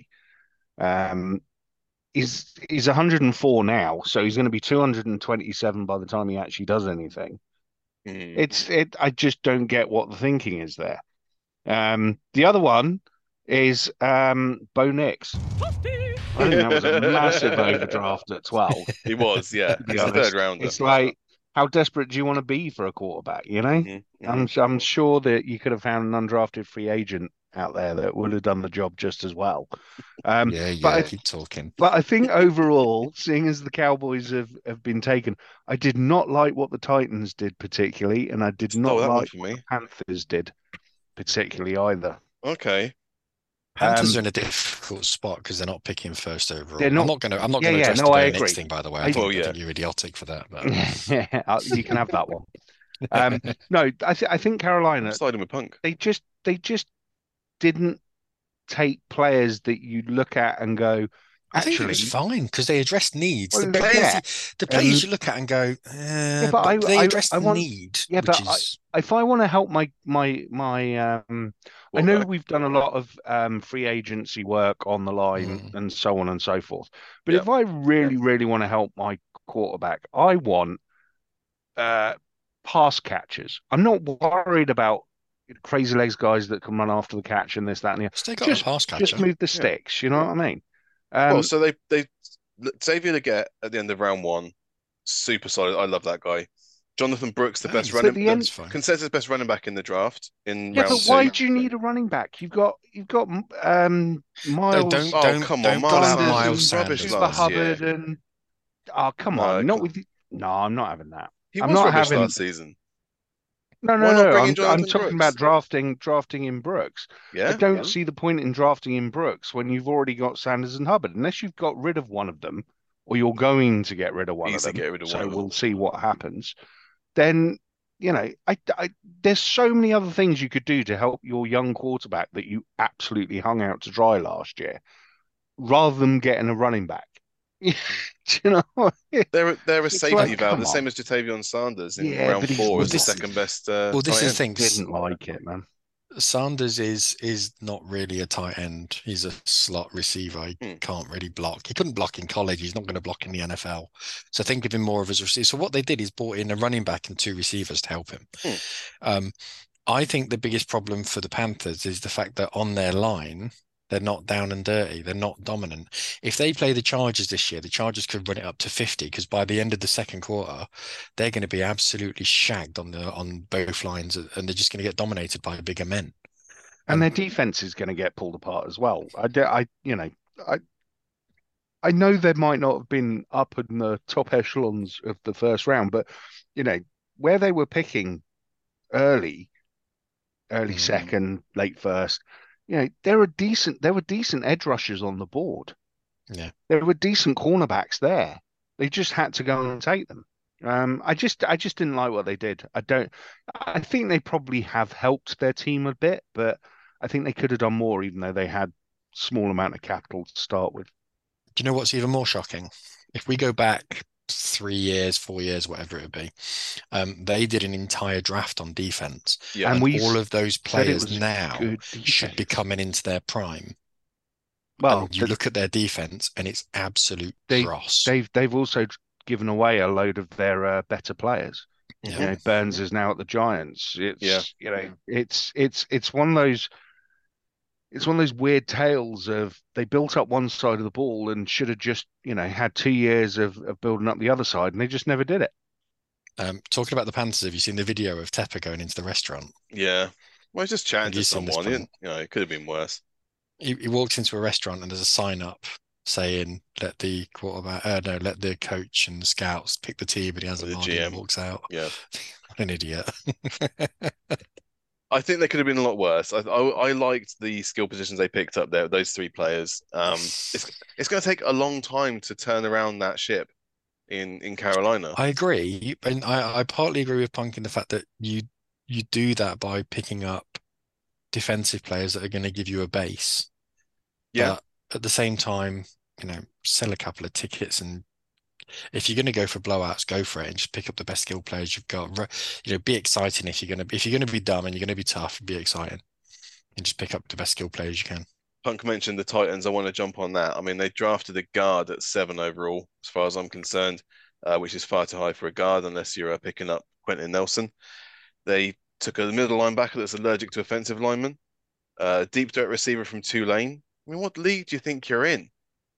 Speaker 2: Um, he's he's one hundred four now, so he's going to be two hundred twenty-seven by the time he actually does anything.
Speaker 1: Mm.
Speaker 2: It's it. I just don't get what the thinking is there. Um, the other one is um, Bo Nix. I think that was a massive overdraft at twelve.
Speaker 1: He was, yeah.
Speaker 2: To be
Speaker 1: It's a
Speaker 2: honest,
Speaker 1: third rounder.
Speaker 2: it's like, how desperate do you want to be for a quarterback? You know,
Speaker 1: Mhm,
Speaker 2: I'm
Speaker 1: mhm.
Speaker 2: I'm sure that you could have found an undrafted free agent out there that would have done the job just as well. Um,
Speaker 3: Yeah,
Speaker 2: but
Speaker 3: yeah,
Speaker 2: I,
Speaker 3: keep talking.
Speaker 2: but I think overall, seeing as the Cowboys have, have been taken, I did not like what the Titans did particularly, and I did not
Speaker 1: Stole that one
Speaker 2: like
Speaker 1: from
Speaker 2: what the
Speaker 1: me.
Speaker 2: Panthers did particularly either.
Speaker 1: Okay.
Speaker 3: Panthers
Speaker 2: Um,
Speaker 3: are in a difficult spot because they're not picking first
Speaker 2: they're
Speaker 3: overall. I'm
Speaker 2: not.
Speaker 3: not gonna I'm not
Speaker 2: Yeah,
Speaker 3: gonna
Speaker 2: yeah.
Speaker 3: address
Speaker 2: No,
Speaker 3: the
Speaker 2: I
Speaker 3: Bo Nix
Speaker 2: agree.
Speaker 3: thing, by the way. I
Speaker 2: I,
Speaker 3: think
Speaker 1: Well,
Speaker 3: I
Speaker 1: yeah.
Speaker 3: think you're idiotic for that, but
Speaker 2: yeah, you can have that one. Um, no, I, th- I think
Speaker 1: I'm
Speaker 2: Carolina,
Speaker 1: siding with Punk.
Speaker 2: they just they just didn't take players that you look at and go,
Speaker 3: I think it was
Speaker 2: actually,
Speaker 3: fine because they addressed needs. The
Speaker 2: well,
Speaker 3: players,
Speaker 2: yeah,
Speaker 3: the players
Speaker 2: and
Speaker 3: you look at and go,
Speaker 2: yeah,
Speaker 3: uh,
Speaker 2: but
Speaker 3: but they
Speaker 2: I I
Speaker 3: addressed
Speaker 2: I
Speaker 3: the
Speaker 2: want,
Speaker 3: need,
Speaker 2: yeah,
Speaker 3: which
Speaker 2: but I
Speaker 3: is
Speaker 2: if I want to help my my my um, I know
Speaker 1: Quarterback.
Speaker 2: we've done a lot of um free agency work on the line
Speaker 3: mm,
Speaker 2: and so on and so forth, but
Speaker 1: Yeah.
Speaker 2: if I really really want to help my quarterback, I want uh pass catchers. I'm not worried about crazy legs guys that can run after the catch and this, that, and the other.
Speaker 3: so they got a
Speaker 2: Just
Speaker 3: pass
Speaker 2: just
Speaker 3: catcher.
Speaker 2: move the
Speaker 1: Yeah.
Speaker 2: sticks, you know what I mean?
Speaker 1: Well,
Speaker 2: Um,
Speaker 1: so they they Xavier Legette at the end of round one, super solid. I love that guy. Jonathan Brooks, the
Speaker 3: Oh,
Speaker 1: best
Speaker 3: yeah,
Speaker 2: but
Speaker 1: running,
Speaker 2: the
Speaker 1: the
Speaker 2: end,
Speaker 3: that's fine.
Speaker 1: consensus best running back in the draft in
Speaker 2: yeah,
Speaker 1: round
Speaker 2: but why
Speaker 1: two.
Speaker 2: do you need a running back? You've got you've got um
Speaker 3: No,
Speaker 2: Miles
Speaker 3: don't
Speaker 1: Oh,
Speaker 3: don't
Speaker 1: come on.
Speaker 3: don't pull
Speaker 1: Miles
Speaker 3: out
Speaker 2: Sanders
Speaker 1: Sanders
Speaker 3: Miles
Speaker 1: was
Speaker 2: and
Speaker 1: rubbish
Speaker 3: Sanders
Speaker 2: Chuba
Speaker 3: for
Speaker 1: last
Speaker 3: me.
Speaker 1: year.
Speaker 2: Hubbard and oh come
Speaker 1: No,
Speaker 2: on, not
Speaker 1: come-
Speaker 2: with no, I'm not having that.
Speaker 1: he
Speaker 2: I'm
Speaker 1: was
Speaker 2: not
Speaker 1: rubbish
Speaker 2: having
Speaker 1: last season.
Speaker 2: no
Speaker 1: Why
Speaker 2: no
Speaker 1: not
Speaker 2: no.
Speaker 1: bring in
Speaker 2: I'm I'm
Speaker 1: Jonathan
Speaker 2: talking about
Speaker 1: Brooks?
Speaker 2: drafting drafting in Brooks. I
Speaker 1: Yeah?
Speaker 2: don't see the point in drafting in Brooks when you've already got Sanders and Hubbard, unless you've got rid of one of them, or you're going to get rid of one of
Speaker 1: Easily
Speaker 2: them.
Speaker 1: get rid of one
Speaker 2: So
Speaker 1: of them.
Speaker 2: we'll see what happens. Then you know, I, I there's so many other things you could do to help your young quarterback that you absolutely hung out to dry last year, rather than getting a running back. Do you know?
Speaker 1: They're they're a
Speaker 2: It's
Speaker 1: safety
Speaker 2: like,
Speaker 1: valve,
Speaker 2: come
Speaker 1: the
Speaker 2: on.
Speaker 1: same as Jatavion Sanders in
Speaker 2: Yeah,
Speaker 1: round
Speaker 2: but he's
Speaker 1: four
Speaker 3: Well,
Speaker 1: as the
Speaker 3: this
Speaker 2: not.
Speaker 1: second best uh,
Speaker 3: well, this
Speaker 1: tight
Speaker 3: is the
Speaker 1: end.
Speaker 3: thing. S-
Speaker 2: Didn't like it, man.
Speaker 3: Sanders is is not really a tight end. He's a slot receiver. He
Speaker 1: Hmm.
Speaker 3: can't really block. He couldn't block in college. He's not going to block in the N F L. So think of him more of as a receiver. So what they did is brought in a running back and two receivers to help him.
Speaker 1: Hmm.
Speaker 3: Um, I think the biggest problem for the Panthers is the fact that on their line, they're not down and dirty. They're not dominant. If they play the Chargers this year, the Chargers could run it up to fifty because by the end of the second quarter, they're going to be absolutely shagged on the on both lines, and they're just going to get dominated by bigger men.
Speaker 2: And
Speaker 3: And
Speaker 2: their defense is going to get pulled apart as well. I, d- I, you know, I, I know they might not have been up in the top echelons of the first round, but you know, where they were picking early, early
Speaker 3: mm,
Speaker 2: second, late first, you know, there were decent, there were decent edge rushers on the board.
Speaker 3: yeah,
Speaker 2: There were decent cornerbacks there. They just had to go and take them. Um, I just, I just didn't like what they did. I don't. I think they probably have helped their team a bit, but I think they could have done more, even though they had small amount of capital to start with.
Speaker 3: do you know what's even more shocking? If we go back three years, four years, whatever it would be, um, they did an entire draft on defense,
Speaker 1: Yeah.
Speaker 2: And
Speaker 3: and
Speaker 2: we
Speaker 3: all
Speaker 2: s-
Speaker 3: of those
Speaker 2: said it
Speaker 3: players
Speaker 2: was
Speaker 3: now
Speaker 2: good
Speaker 3: should be
Speaker 2: defense.
Speaker 3: coming into their prime.
Speaker 2: Well,
Speaker 3: And you
Speaker 2: th
Speaker 3: look at their defense, and it's absolute
Speaker 2: they
Speaker 3: dross.
Speaker 2: they've they've also given away a load of their uh, better players. You
Speaker 3: Yeah.
Speaker 1: Mhm.
Speaker 2: know, Burns is now at the Giants.
Speaker 1: Yeah.
Speaker 2: It's you know, it's it's it's one of those it's one of those weird tales of they built up one side of the ball and should have just, you know, had two years of, of building up the other side, and they just never did it.
Speaker 3: Um, talking about the Panthers, have you seen the video of Tepper going into the restaurant?
Speaker 1: Yeah. Well, he's just chatting
Speaker 3: Have
Speaker 1: to
Speaker 3: you seen this,
Speaker 1: someone. You
Speaker 3: Punk?
Speaker 1: know, it could have been worse.
Speaker 3: He, he walked into a restaurant and there's a sign up saying, let the quarterback, uh, no, let the coach and the scouts pick the team, and he has a
Speaker 1: The
Speaker 3: nod and he
Speaker 1: G M.
Speaker 3: walks out.
Speaker 1: Yeah.
Speaker 3: What an idiot.
Speaker 1: I think they could have been a lot worse. I, I I liked the skill positions they picked up there, those three players. Um, it's it's going to take a long time to turn around that ship in in Carolina.
Speaker 3: I agree, and I, I partly agree with Punk in the fact that you you do that by picking up defensive players that are going to give you a base.
Speaker 1: Yeah,
Speaker 3: But at the same time, you know, sell a couple of tickets, and if you're going to go for blowouts, go for it and just pick up the best skill players you've got. You know, be exciting if you're going to if you're going to be dumb and you're going to be tough, be exciting and just pick up the best skill players you can.
Speaker 1: Punk mentioned the Titans. I want to jump on that. I mean, they drafted a guard at seven overall, as far as I'm concerned, uh, which is far too high for a guard unless you're uh, picking up Quentin Nelson. They took a middle linebacker that's allergic to offensive linemen, uh, deep threat receiver from Tulane. I mean, what league do you think you're in?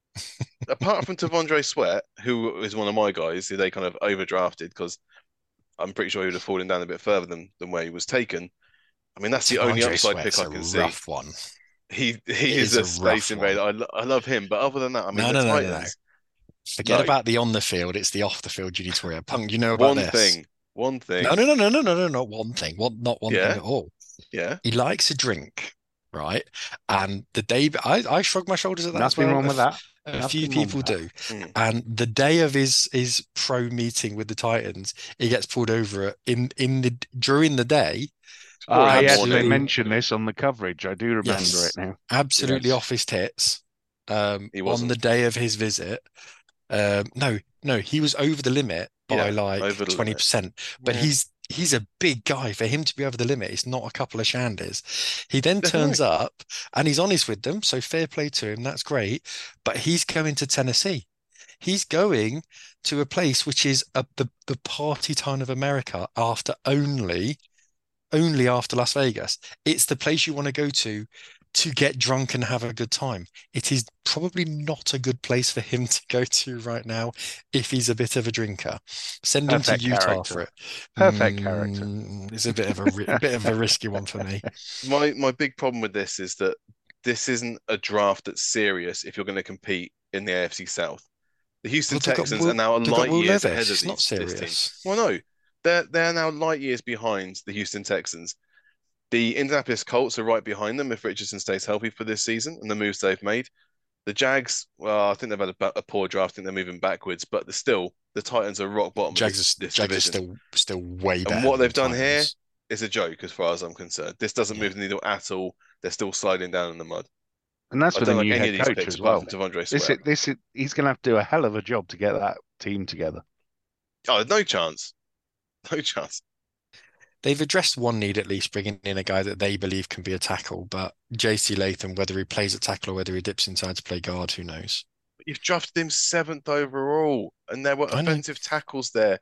Speaker 1: Apart from Tavondre Sweat, who is one of my guys, who they kind of overdrafted because I'm pretty sure he would have fallen down a bit further than, than where he was taken. I mean, that's the only
Speaker 3: T'Vondre
Speaker 1: upside pick
Speaker 3: Sweat's
Speaker 1: I
Speaker 3: a
Speaker 1: can see.
Speaker 3: rough one.
Speaker 1: He he
Speaker 3: It
Speaker 1: is
Speaker 3: is
Speaker 1: a
Speaker 3: a
Speaker 1: space
Speaker 3: rough one.
Speaker 1: invader. I, lo- I love him, but other than that, I mean,
Speaker 3: No,
Speaker 1: the
Speaker 3: no, no, no, no.
Speaker 1: Titans,
Speaker 3: Forget
Speaker 1: like
Speaker 3: about the on the field. It's the off the field you need to worry about. Punk, you know about
Speaker 1: one
Speaker 3: this?
Speaker 1: thing, one
Speaker 3: No,
Speaker 1: thing.
Speaker 3: no, no, no, no, no, no, not one thing. One, not one thing
Speaker 1: Yeah,
Speaker 3: at all.
Speaker 1: yeah.
Speaker 3: He likes a drink, right? And the day I I shrug my shoulders at that as
Speaker 2: Nothing
Speaker 3: well.
Speaker 2: wrong
Speaker 3: A,
Speaker 2: with
Speaker 3: f-
Speaker 2: that.
Speaker 3: a few
Speaker 2: Nothing wrong
Speaker 3: people
Speaker 2: with that.
Speaker 3: do.
Speaker 1: Mm.
Speaker 3: And the day of his his pro meeting with the Titans, he gets pulled over in in the during the day.
Speaker 1: Four in
Speaker 2: Ah,
Speaker 1: the
Speaker 2: yes, they
Speaker 3: Absolutely,
Speaker 1: morning.
Speaker 2: mentioned this on the coverage. I do remember it
Speaker 3: yes,
Speaker 2: now.
Speaker 3: absolutely
Speaker 2: Yes.
Speaker 3: off his tits. Um,
Speaker 1: He
Speaker 3: on the
Speaker 1: wasn't.
Speaker 3: day of his visit. Um, no, no, he was over the limit by
Speaker 1: Yeah,
Speaker 3: like
Speaker 1: over the limit.
Speaker 3: twenty percent. But
Speaker 1: Yeah,
Speaker 3: he's he's a big guy. For him to be over the limit, it's not a couple of shandies. He then
Speaker 1: definitely.
Speaker 3: turns up and he's honest with them, so fair play to him. That's great. But he's going to Tennessee. He's going to a place which is a, the the party town of America after only only after Las Vegas. It's the place you want to go to to get drunk and have a good time. It is probably not a good place for him to go to right now if he's a bit of a drinker. Send him to
Speaker 2: Perfect
Speaker 3: Utah for
Speaker 2: character.
Speaker 3: it.
Speaker 2: Perfect character.
Speaker 3: Mm, it's a bit of a ri- bit of a risky one for me.
Speaker 1: My my big problem with this is that this isn't a draft that's serious if you're going to compete in the A F C South. The Houston
Speaker 3: Well, they've got
Speaker 1: Texans are
Speaker 3: Will,
Speaker 1: now
Speaker 3: they've got
Speaker 1: light
Speaker 3: Will
Speaker 1: years ahead
Speaker 3: Levis.
Speaker 1: of
Speaker 3: It's not
Speaker 1: these this team.
Speaker 3: serious.
Speaker 1: Well, no, they're they're now light years behind the Houston Texans. The Indianapolis Colts are right behind them if Richardson stays healthy for this season and the moves they've made. The Jags, well, I think they've had a, a poor draft. I think they're moving backwards, but they're still the Titans are rock bottom of
Speaker 3: Jags
Speaker 1: this,
Speaker 3: are,
Speaker 1: this
Speaker 3: Jags are
Speaker 1: division.
Speaker 3: still still way better
Speaker 1: And what
Speaker 3: than
Speaker 1: they've done here
Speaker 3: Titans.
Speaker 1: is a joke as far as I'm concerned. This doesn't
Speaker 3: Yeah.
Speaker 1: move the needle at all. They're still sliding down in the mud.
Speaker 2: And that's
Speaker 1: I
Speaker 2: with a
Speaker 1: don't like
Speaker 2: new
Speaker 1: any of
Speaker 2: head
Speaker 1: these
Speaker 2: coach
Speaker 1: picks
Speaker 2: as
Speaker 1: apart
Speaker 2: well.
Speaker 1: from Tavondre
Speaker 2: This
Speaker 1: Sweat.
Speaker 2: is, this is, he's going to have to do a hell of a job to get that team together.
Speaker 1: Oh, no chance. No chance.
Speaker 3: They've addressed one need at least, bringing in a guy that they believe can be a tackle. But J C Latham, whether he plays at tackle or whether he dips inside to play guard, who knows?
Speaker 1: But you've drafted him seventh overall, and there were
Speaker 3: I know.
Speaker 1: offensive tackles there,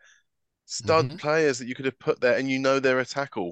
Speaker 1: stud
Speaker 3: hmm
Speaker 1: players that you could have put there, and you know they're a tackle.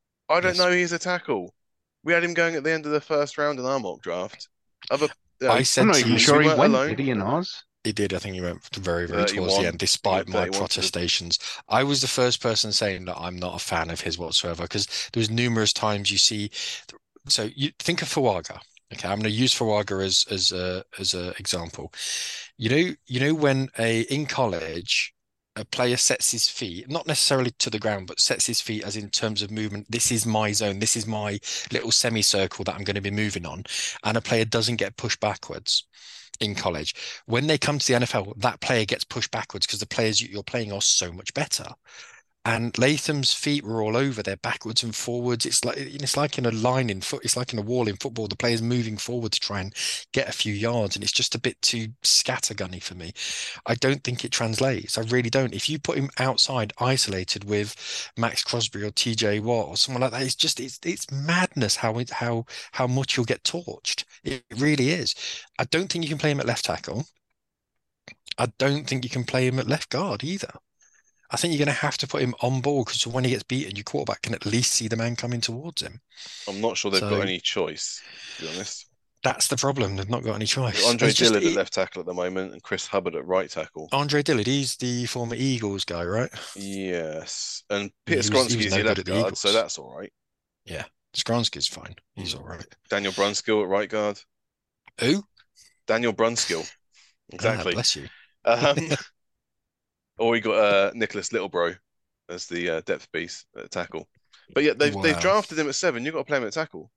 Speaker 1: I don't
Speaker 3: Yes.
Speaker 1: know he's a tackle. We had him going at the end of the first round in our mock draft. Other, you know,
Speaker 3: I
Speaker 2: I'm
Speaker 3: said
Speaker 2: not
Speaker 3: to
Speaker 2: even
Speaker 3: you,
Speaker 2: sure
Speaker 1: we
Speaker 2: he
Speaker 1: weren't
Speaker 2: went,
Speaker 1: alone.
Speaker 2: did he, in ours?
Speaker 3: he did. I think he went very, very towards the
Speaker 1: thirty-one.
Speaker 3: end, despite my
Speaker 1: thirty-one for the-
Speaker 3: protestations. I was the first person saying that I'm not a fan of his whatsoever because there was numerous times you see so you think of Fuaga. Okay, I'm going to use Fuaga as as a as a example. You know, you know when a in college a player sets his feet, not necessarily to the ground, but sets his feet as in terms of movement. This is my zone. This is my little semicircle that I'm going to be moving on, and a player doesn't get pushed backwards in college. When they come to the N F L, that player gets pushed backwards because the players you're playing are so much better. And Latham's feet were all over there, backwards and forwards. It's like it's like in a line in foot. It's like in a wall in football. The player's moving forward to try and get a few yards, and it's just a bit too scattergunny for me. I don't think it translates. I really don't. If you put him outside, isolated with Max Crosby or T J Watt or someone like that, it's just it's it's madness how it, how how much you'll get torched. It really is. I don't think you can play him at left tackle. I don't think you can play him at left guard either. I think you're going to have to put him on ball because when he gets beaten, your quarterback can at least see the man coming towards him.
Speaker 1: I'm not sure they've
Speaker 3: So-
Speaker 1: got any choice, to be honest.
Speaker 3: That's the problem. They've not got any choice.
Speaker 1: Andre
Speaker 3: It's just-
Speaker 1: Dillard at
Speaker 3: it-
Speaker 1: left tackle at the moment and Chris Hubbard at right tackle.
Speaker 3: Andre Dillard, he's the former Eagles guy, right?
Speaker 1: Yes. And
Speaker 3: He
Speaker 1: Peter
Speaker 3: was- he
Speaker 1: Skronsky
Speaker 3: was
Speaker 1: is
Speaker 3: no
Speaker 1: your
Speaker 3: good
Speaker 1: left
Speaker 3: at the
Speaker 1: guard, so
Speaker 3: Eagles.
Speaker 1: that's all right.
Speaker 3: Skronsky's fine. He's
Speaker 1: Hmm.
Speaker 3: all right.
Speaker 1: Daniel Brunskill at right guard.
Speaker 3: Who?
Speaker 1: Daniel Brunskill.
Speaker 3: Ah,
Speaker 1: Exactly.
Speaker 3: bless you.
Speaker 1: Um, or we got uh, Nicholas Littlebro as the uh, depth piece at tackle. But yeah, they've they've
Speaker 3: Wow.
Speaker 1: drafted him at seven. You've got to play him at tackle.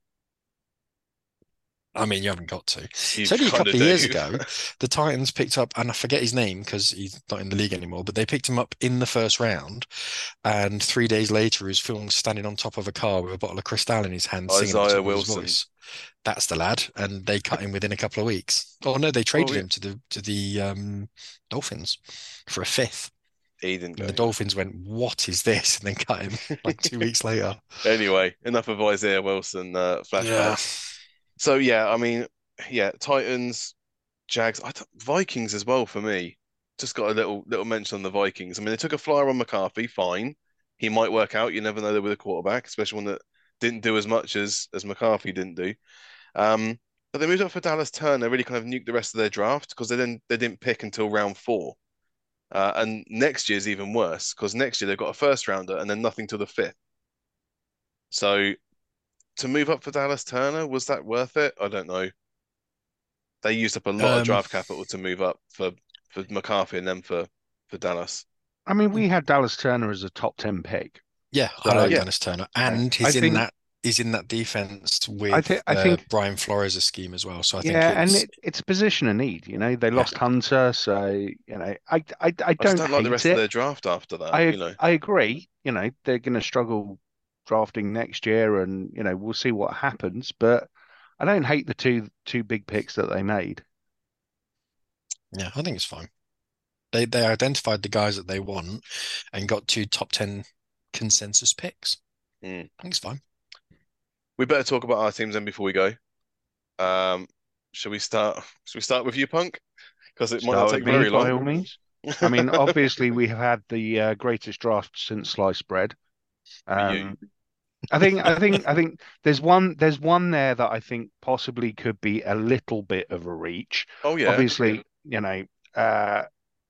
Speaker 3: I mean, you haven't got to.
Speaker 1: You
Speaker 3: It's only a couple
Speaker 1: kinda
Speaker 3: of years
Speaker 1: do.
Speaker 3: ago, the Titans picked up, and I forget his name because he's not in the league anymore, but they picked him up in the first round. And three days later, he was filmed standing on top of a car with a bottle of Cristal in his hand, singing at the
Speaker 1: Isaiah
Speaker 3: top of his
Speaker 1: Wilson.
Speaker 3: voice. That's the lad, and they cut him within a couple of weeks. Oh no, they traded
Speaker 1: yeah.
Speaker 3: him to the to the um, Dolphins for a fifth.
Speaker 1: He didn't go.
Speaker 3: And the Dolphins went, "What is this?" and then cut him like two weeks later.
Speaker 1: Anyway, enough of Isaiah Wilson uh, flashbacks.
Speaker 3: Yeah.
Speaker 1: So yeah, I mean, yeah, Titans, Jags, I th- Vikings as well for me. Just got a little little mention on the Vikings. I mean, they took a flyer on McCarthy. Fine, he might work out. You never know with a quarterback, especially one that didn't do as much as as McCarthy didn't do. Um, but they moved up for Dallas Turner. Really kind of nuked the rest of their draft because they then they didn't pick until round four. Uh, and next year's even worse because next year they've got a first rounder and then nothing till the fifth. So to move up for Dallas Turner, was that worth it? I don't know. They used up a lot
Speaker 3: Um,
Speaker 1: of draft capital to move up for, for McCarthy and then for, for Dallas.
Speaker 2: I mean, we had Dallas Turner as a top ten pick.
Speaker 3: Yeah,
Speaker 2: So-
Speaker 3: I like
Speaker 1: Yeah.
Speaker 3: Dennis Turner, and
Speaker 2: I
Speaker 3: he's in
Speaker 2: think-
Speaker 3: that he's in that defense with
Speaker 2: I thi- I
Speaker 3: uh,
Speaker 2: think-
Speaker 3: Brian Flores' scheme as well. So I think
Speaker 2: Yeah, and
Speaker 3: it's,
Speaker 2: it, it's a position of need. You know, they lost Hunter, so you know, I I, I
Speaker 1: I
Speaker 2: don't,
Speaker 1: just don't like the
Speaker 2: hate
Speaker 1: rest
Speaker 2: it.
Speaker 1: of their draft after that,
Speaker 2: I
Speaker 1: you know.
Speaker 2: I agree. You know, they're going to struggle drafting next year, and you know, we'll see what happens. But I don't hate the two two big picks that they made.
Speaker 3: yeah, I think it's fine. They they identified the guys that they want and got two top ten consensus picks.
Speaker 1: Mm.
Speaker 3: I think it's fine.
Speaker 1: We better talk about our teams then before we go. Um, shall we start? Shall we start with you, Punk? Because it might not
Speaker 2: Start
Speaker 1: take
Speaker 2: with me,
Speaker 1: very
Speaker 2: by all
Speaker 1: long.
Speaker 2: means. I mean, obviously, we have had the uh, greatest draft since sliced bread.
Speaker 1: For you.
Speaker 2: Um, I think, I think, I think there's one, there's one there that I think possibly could be a little bit of a reach.
Speaker 1: Oh yeah,
Speaker 2: Obviously, you know, uh,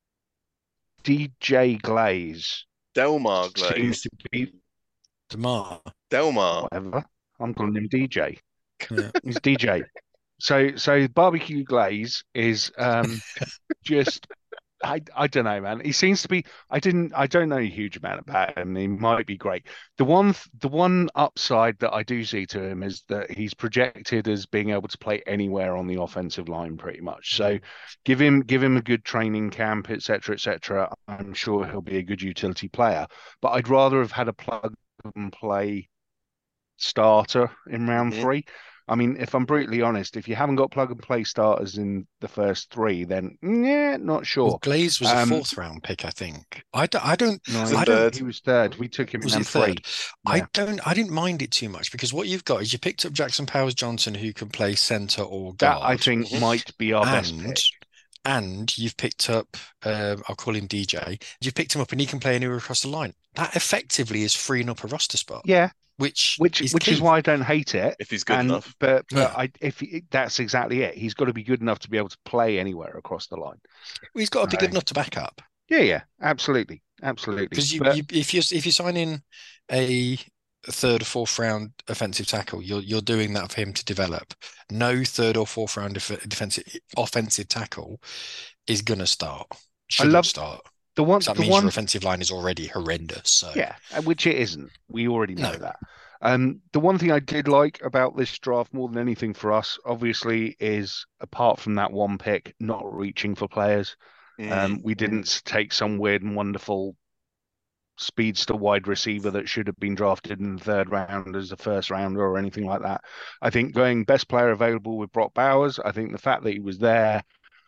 Speaker 2: D J Glaze
Speaker 1: Delmar
Speaker 2: seems
Speaker 1: Glaze.
Speaker 2: to be
Speaker 3: Demar.
Speaker 1: Delmar.
Speaker 2: whatever. I'm calling him D J.
Speaker 3: Yeah.
Speaker 2: He's D J. So, so barbecue glaze is um just. I, I don't know, man. He seems to be. I didn't. I don't know a huge amount about him. He might be great. The one, the one upside that I do see to him is that he's projected as being able to play anywhere on the offensive line, pretty much. So, give him, give him a good training camp, et cetera, et cetera. I'm sure he'll be a good utility player. But I'd rather have had a plug and play starter in round
Speaker 1: Mhm.
Speaker 2: three. I mean, if I'm brutally honest, if you haven't got plug and play starters in the first three, then yeah, not
Speaker 3: Well,
Speaker 2: sure.
Speaker 3: Glaze was a
Speaker 2: Um,
Speaker 3: fourth round pick, I think. I don't, I don't,
Speaker 2: No,
Speaker 1: Was
Speaker 2: he,
Speaker 1: it
Speaker 3: I don't,
Speaker 1: third?
Speaker 2: he was third. We took him in
Speaker 3: was
Speaker 2: round
Speaker 3: it
Speaker 2: three.
Speaker 3: third? I
Speaker 2: Yeah.
Speaker 3: don't, I didn't mind it too much because what you've got is you picked up Jackson Powers Johnson who can play center or
Speaker 2: That
Speaker 3: guard.
Speaker 2: I think
Speaker 1: Mhm.
Speaker 2: might be our best
Speaker 3: and
Speaker 2: pick.
Speaker 3: and you've picked up um, I'll call him D J. You've picked him up and he can play anywhere across the line. That effectively is freeing up a roster spot,
Speaker 2: Yeah,
Speaker 3: which
Speaker 2: which
Speaker 3: is
Speaker 2: which is
Speaker 3: key.
Speaker 2: why I don't hate it.
Speaker 1: If he's good
Speaker 2: And
Speaker 1: enough.
Speaker 2: but but
Speaker 3: Yeah.
Speaker 2: I if he, that's exactly it. He's got to be good enough to be able to play anywhere across the line.
Speaker 3: He's got to be good
Speaker 2: Right.
Speaker 3: enough to back up.
Speaker 2: Yeah, yeah, absolutely, absolutely.
Speaker 3: Because you,
Speaker 2: But
Speaker 3: you if you're if you're signing a third or fourth round offensive tackle. You're you're doing that for him to develop. No third or fourth round def defensive offensive tackle is gonna start.
Speaker 2: I
Speaker 3: Shouldn't
Speaker 2: love
Speaker 3: start.
Speaker 2: the one,
Speaker 3: Because that
Speaker 2: the
Speaker 3: means your
Speaker 2: one,
Speaker 3: offensive line is already horrendous. So
Speaker 2: yeah, uh, which it isn't. We already
Speaker 3: no.
Speaker 2: know that. Um, the one thing I did like about this draft more than anything for us, obviously, is apart from that one pick, not reaching for players.
Speaker 1: Mm.
Speaker 2: Um, we didn't take some weird and wonderful speedster wide receiver that should have been drafted in the third round as a first rounder or anything like that. I think going best player available with Brock Bowers, I think the fact that he was there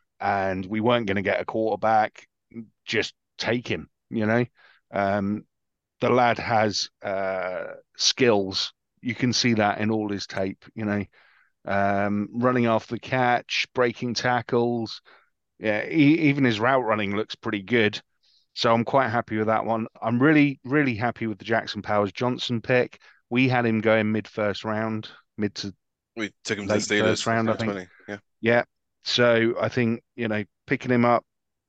Speaker 2: and we weren't going to get a quarterback, just take him, you know. Um, the lad has uh, skills. You can see that in all his tape, you know, um, running off the catch, breaking tackles. Yeah, he, even his route running looks pretty good. So I'm quite happy with that one. I'm really, really happy with the Jackson Powers Johnson pick. We had him going mid first round, mid to
Speaker 1: We took him to the
Speaker 2: late first
Speaker 1: Steelers
Speaker 2: round, I
Speaker 1: round
Speaker 2: think.
Speaker 1: twenty. Yeah.
Speaker 2: Yeah. So I think, you know, picking him up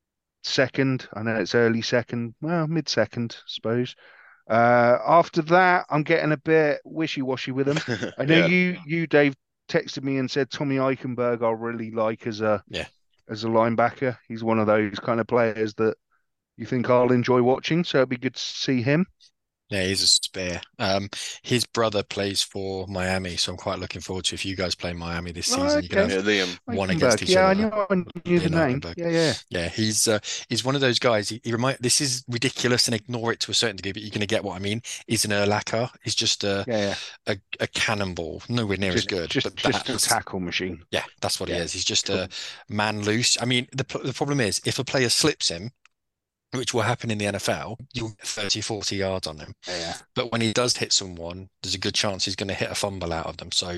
Speaker 2: second, I know it's early second, well, mid second, I suppose. Uh, after that, I'm getting a bit wishy-washy with him. I know
Speaker 1: Yeah.
Speaker 2: you, you, Dave, texted me and said Tommy Eichenberg I really like as a
Speaker 3: Yeah.
Speaker 2: as a linebacker. He's one of those kind of players that you think I'll enjoy watching, so it'd be good to see him.
Speaker 3: Yeah, he's a spear. Um, his brother plays for Miami, so I'm quite looking forward to if you guys play Miami this
Speaker 2: Oh,
Speaker 3: season, you can
Speaker 2: okay.
Speaker 3: have
Speaker 1: Yeah, Liam.
Speaker 3: one against
Speaker 2: Eichenberg.
Speaker 3: each
Speaker 2: Yeah, I
Speaker 3: other.
Speaker 2: knew I knew the
Speaker 3: Ian
Speaker 2: name.
Speaker 3: Eichenberg.
Speaker 2: Yeah, yeah.
Speaker 3: Yeah, he's uh, he's one of those guys. He, he remind this is ridiculous and ignore it to a certain degree, but you're going to get what I mean. He's an Urlacher. He's just a,
Speaker 2: Yeah, yeah.
Speaker 3: a a cannonball, nowhere near as
Speaker 2: Just
Speaker 3: good,
Speaker 2: just
Speaker 3: but
Speaker 2: just a
Speaker 3: that's
Speaker 2: tackle machine.
Speaker 3: yeah, that's what he
Speaker 2: Yeah.
Speaker 3: is. He's just a
Speaker 2: Cool.
Speaker 3: man loose. I mean, the the problem is if a player slips him, which will happen in the N F L, you'll get thirty, forty yards on him.
Speaker 2: Yeah.
Speaker 3: But when he does hit someone, there's a good chance he's going to hit a fumble out of them. So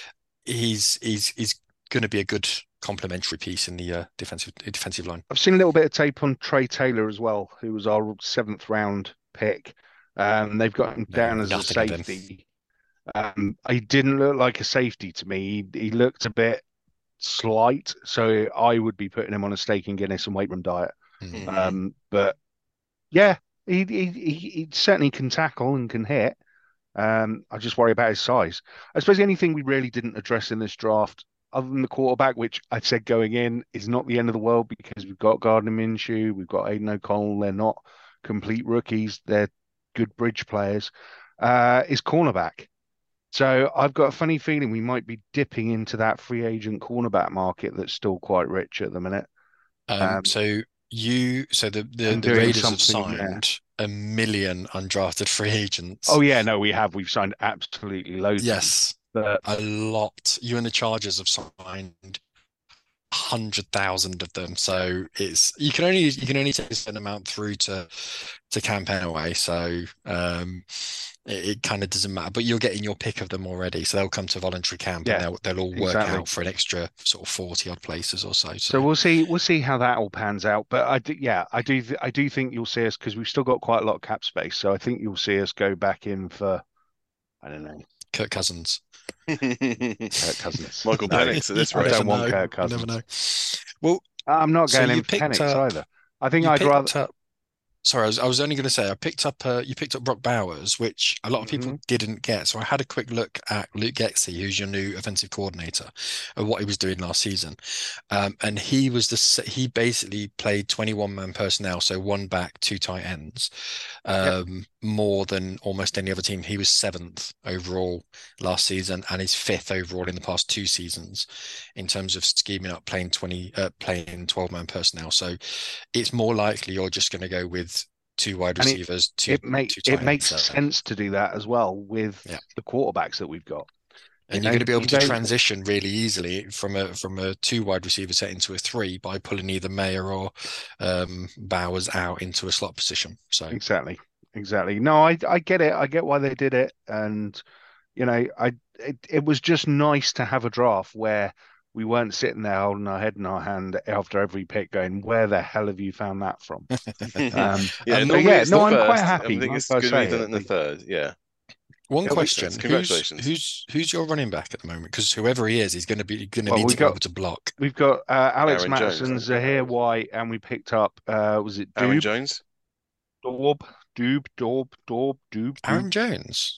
Speaker 3: he's he's he's going to be a good complementary piece in the uh, defensive defensive line.
Speaker 2: I've seen a little bit of tape on Trey Taylor as well, who was our seventh round pick. Um, they've got him
Speaker 3: No,
Speaker 2: down as a
Speaker 3: nothing of him.
Speaker 2: safety. Um, he didn't look like a safety to me. He, he looked a bit slight, so I would be putting him on a steak and Guinness and weight room diet.
Speaker 3: Mm.
Speaker 1: Mhm.
Speaker 2: Um, but yeah, he, he he he certainly can tackle and can hit. Um, I just worry about his size. I suppose the only thing we really didn't address in this draft, other than the quarterback, which I said going in, is not the end of the world because we've got Gardner Minshew, we've got Aiden O'Connell. They're not complete rookies. They're good bridge players. Uh, is cornerback. So I've got a funny feeling we might be dipping into that free agent cornerback market that's still quite rich at the minute.
Speaker 3: Um,
Speaker 2: Um,
Speaker 3: so you, so the, the
Speaker 2: and
Speaker 3: the
Speaker 2: doing
Speaker 3: Raiders have
Speaker 2: something there.
Speaker 3: signed a million undrafted free agents.
Speaker 2: Oh yeah, no, we have. We've signed absolutely loads of them.
Speaker 3: Yes,
Speaker 2: But
Speaker 3: a lot. You and the Chargers have signed a hundred thousand of them. So it's you can only you can only take a certain amount through to to campaign away. So um, it, it kind of doesn't matter. But you're getting your pick of them already. So they'll come to voluntary camp
Speaker 2: yeah,
Speaker 3: and they'll they'll all work
Speaker 2: exactly.
Speaker 3: out for an extra sort of forty odd places or so.
Speaker 2: So
Speaker 3: So
Speaker 2: we'll see. We'll see how that all pans out. But I do, yeah, I do. th- I do think you'll see us because we've still got quite a lot of cap space. So I think you'll see us go back in for, I don't know,
Speaker 3: Kirk Cousins.
Speaker 2: Kirk Cousins.
Speaker 1: Michael
Speaker 2: No,
Speaker 1: Penix at this
Speaker 3: You
Speaker 2: I
Speaker 1: rate.
Speaker 3: never
Speaker 2: don't want
Speaker 3: know.
Speaker 2: Kirk
Speaker 3: You never
Speaker 2: Cousins.
Speaker 3: know. Well,
Speaker 2: I'm not
Speaker 3: so
Speaker 2: going
Speaker 3: you
Speaker 2: in for
Speaker 3: picked
Speaker 2: Penix
Speaker 3: up
Speaker 2: either. I think
Speaker 3: you
Speaker 2: I'd rather.
Speaker 3: picked up sorry, I was, I was only going to say I picked up uh, you picked up Brock Bowers, which a lot of people
Speaker 2: Mhm.
Speaker 3: didn't get. So I had a quick look at Luke Getsy, who's your new offensive coordinator, and what he was doing last season. Um, and he was the s- he basically played twenty-one man personnel, so one back, two tight ends,
Speaker 2: Yep.
Speaker 3: um, more than almost any other team. He was seventh overall last season and is fifth overall in the past two seasons in terms of scheming up playing twenty uh, playing twelve man personnel. So it's more likely you're just going to go with two wide
Speaker 2: And it
Speaker 3: receivers, two
Speaker 2: it make
Speaker 3: two
Speaker 2: it
Speaker 3: tight ends.
Speaker 2: makes
Speaker 3: So
Speaker 2: sense to do that as well with
Speaker 3: yeah,
Speaker 2: the quarterbacks that we've got. You
Speaker 3: and you're
Speaker 2: know,
Speaker 3: going to be able
Speaker 2: you
Speaker 3: to
Speaker 2: don't
Speaker 3: transition really easily from a from a two wide receiver set into a three by pulling either Mayer or um, Bowers out into a slot position. So
Speaker 2: exactly, exactly. No, I I get it. I get why they did it, and you know, I it, it was just nice to have a draft where we weren't sitting there holding our head in our hand after every pick, going, "Where the hell have you found that from?" Um,
Speaker 1: Yeah,
Speaker 3: um,
Speaker 2: so
Speaker 1: normally
Speaker 2: yeah,
Speaker 1: it's the
Speaker 2: no, I'm quite
Speaker 1: first. I
Speaker 2: happy.
Speaker 1: think
Speaker 2: Like
Speaker 1: it's
Speaker 2: I
Speaker 1: good when you've
Speaker 2: say,
Speaker 1: done it
Speaker 2: it'll
Speaker 1: in the
Speaker 2: be,
Speaker 1: third. Yeah,
Speaker 3: one
Speaker 2: it'll be
Speaker 3: question:
Speaker 1: congrats,
Speaker 3: who's
Speaker 1: congratulations.
Speaker 3: who's who's your running back at the moment? Because whoever he is, he's going to be going to
Speaker 2: well,
Speaker 3: need
Speaker 2: we
Speaker 3: to be
Speaker 2: got
Speaker 3: able to block.
Speaker 2: we've got uh, Alex
Speaker 1: Aaron Jones,
Speaker 2: Mattison,
Speaker 1: then.
Speaker 2: Zahir White, and we picked up uh, was it
Speaker 1: Aaron
Speaker 2: Doob,
Speaker 1: Jones.
Speaker 2: Daub, Doob, Daub, Daub, Doob, Doob?
Speaker 3: Aaron Jones.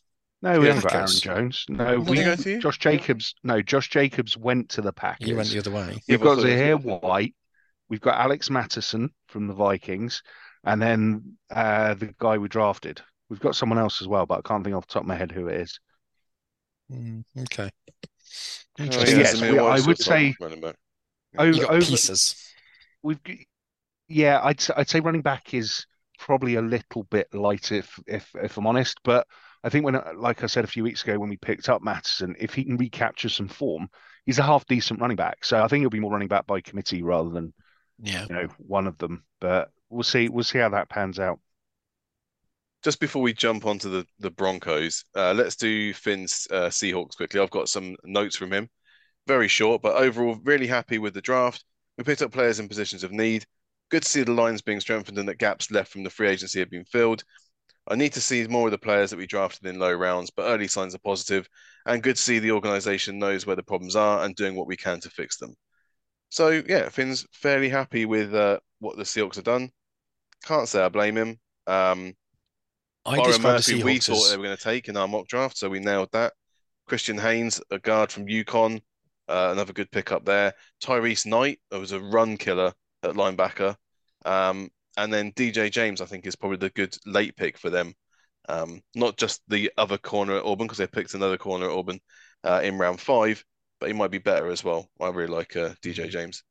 Speaker 2: No, we
Speaker 1: Yeah.
Speaker 2: haven't got Aaron
Speaker 3: Packers.
Speaker 2: Jones. No,
Speaker 1: Did he
Speaker 2: we
Speaker 1: go to you?
Speaker 2: Josh Jacobs. No, Josh Jacobs went to the
Speaker 3: He went
Speaker 2: Packers.
Speaker 3: the other way.
Speaker 1: Yeah,
Speaker 2: We've
Speaker 1: but I
Speaker 2: got
Speaker 1: thought it was
Speaker 2: Zahir
Speaker 1: you.
Speaker 2: White. We've got Alex Mattison from the Vikings, and then uh, the guy we drafted. We've got someone else as well, but I can't think off the top of my head who it is.
Speaker 3: Mm, okay.
Speaker 1: Oh
Speaker 2: But
Speaker 1: yeah,
Speaker 3: Interesting.
Speaker 2: yes,
Speaker 1: Zamir
Speaker 2: we, I
Speaker 1: White's your
Speaker 2: would
Speaker 1: top
Speaker 2: say
Speaker 1: running back. Yeah.
Speaker 3: You
Speaker 2: over,
Speaker 3: got
Speaker 2: over
Speaker 3: pieces.
Speaker 2: we've yeah, I'd s- I'd say running back is probably a little bit light if if if I'm honest, but I think when uh, like I said a few weeks ago when we picked up Mattison, if he can recapture some form, he's a half decent running back. So I think he'll be more running back by committee rather than,
Speaker 3: Yeah.
Speaker 2: you know, one of them. But we'll see we'll see how that pans out.
Speaker 1: Just before we jump onto the the Broncos, uh, let's do Finn's uh, Seahawks quickly. I've got some notes from him, very short, but overall really happy with the draft. We picked up players in positions of need. Good to see the lines being strengthened and that gaps left from the free agency have been filled. I need to see more of the players that we drafted in low rounds, but early signs are positive, and good to see the organisation knows where the problems are and doing what we can to fix them. So yeah, Finn's fairly happy with uh, what the Seahawks have done. Can't say I blame him. Um,
Speaker 3: I
Speaker 1: Byron
Speaker 3: describe the
Speaker 1: Murphy, we
Speaker 3: Seahawks
Speaker 1: thought they
Speaker 3: as
Speaker 1: were going to take in our mock draft, so we nailed that. Christian Haynes, a guard from Yukon, uh, another good pickup there. Tyrese Knight, that was a run killer at linebacker. Um, and then D J James, I think, is probably the good late pick for them. Um, not just the other corner at Auburn, because they picked another corner at Auburn uh, in round five, but he might be better as well. I really like uh, D J James.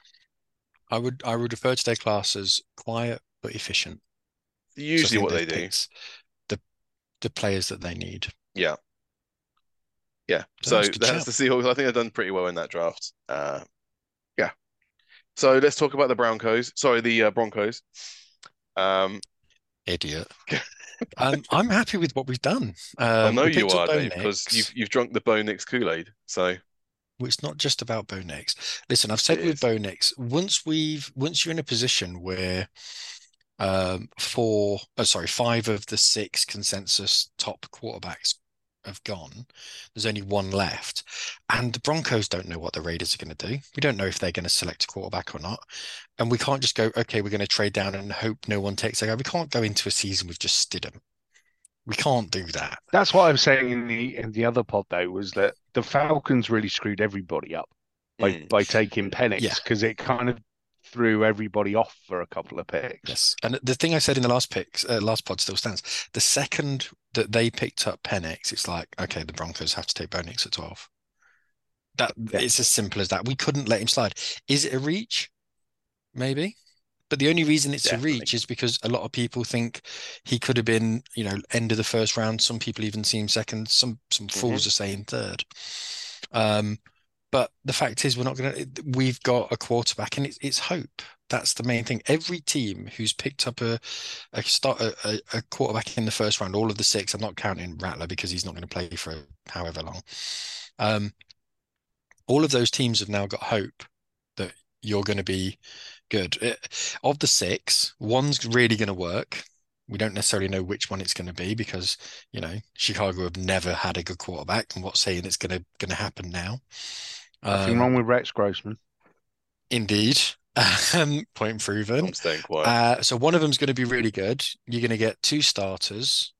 Speaker 3: I would I would refer to their class as quiet but efficient. So I
Speaker 1: Usually
Speaker 3: think
Speaker 1: what they
Speaker 3: they've
Speaker 1: do.
Speaker 3: picked the the players that they need.
Speaker 1: Yeah. Yeah.
Speaker 3: So
Speaker 1: So
Speaker 3: that's a good
Speaker 1: that's
Speaker 3: shout.
Speaker 1: the Seahawks. I think they've done pretty well in that draft. Uh, yeah. So let's talk about the Broncos. Sorry, the uh, Broncos. Um,
Speaker 3: Idiot. Um, I'm happy with what we've done.
Speaker 1: I
Speaker 3: Um,
Speaker 1: know
Speaker 3: we
Speaker 1: you
Speaker 3: picked up
Speaker 1: are,
Speaker 3: Bo
Speaker 1: Dave, because you've
Speaker 3: Nix.
Speaker 1: you've drunk the Bo Nix Kool-Aid. So
Speaker 3: Well, it's not just about Bo Nix. Listen, I've
Speaker 1: it
Speaker 3: said with
Speaker 1: is.
Speaker 3: Bo Nix, once we've once you're in a position where um four, oh sorry, five of the six consensus top quarterbacks have gone, there's only one left. And the Broncos don't know what the Raiders are going to do. We don't know if they're going to select a quarterback or not. And we can't just go, okay, we're going to trade down and hope no one takes a guy. We can't go into a season with just Stidham. We can't do that.
Speaker 2: That's what I was saying in the in the other pod though, was that the Falcons really screwed everybody up by
Speaker 1: Mm.
Speaker 2: by taking
Speaker 3: Yeah.
Speaker 2: Penix because it kind of threw everybody off for a couple of picks.
Speaker 3: Yes. And the thing I said in the last picks, uh, last pod still stands. The second that they picked up Penix, it's like, okay, the Broncos have to take Bo Nix at twelve. That
Speaker 2: Yeah.
Speaker 3: it's as simple as that. We couldn't let him slide. Is it a reach? Maybe. But the only reason it's
Speaker 1: Definitely.
Speaker 3: a reach is because a lot of people think he could have been, you know, end of the first round. Some people even see him second. Some some fools
Speaker 1: Mhm.
Speaker 3: are saying third. Um, but the fact is, we're not going to. We've got a quarterback, and it's it's hope. That's the main thing. Every team who's picked up a a start a, a quarterback in the first round, all of the six. I'm not counting Rattler because he's not going to play for however long. Um, all of those teams have now got hope that you're going to be good. It, of the six, one's really going to work. We don't necessarily know which one it's going to be because, you know, Chicago have never had a good quarterback, and what's saying it's going to going to happen now.
Speaker 2: Nothing
Speaker 3: Um,
Speaker 2: wrong with Rex Grossman.
Speaker 3: indeed, um, point proven.
Speaker 1: I'm staying quiet.
Speaker 3: Uh, so one of them's going to be really good. You're going to get two starters,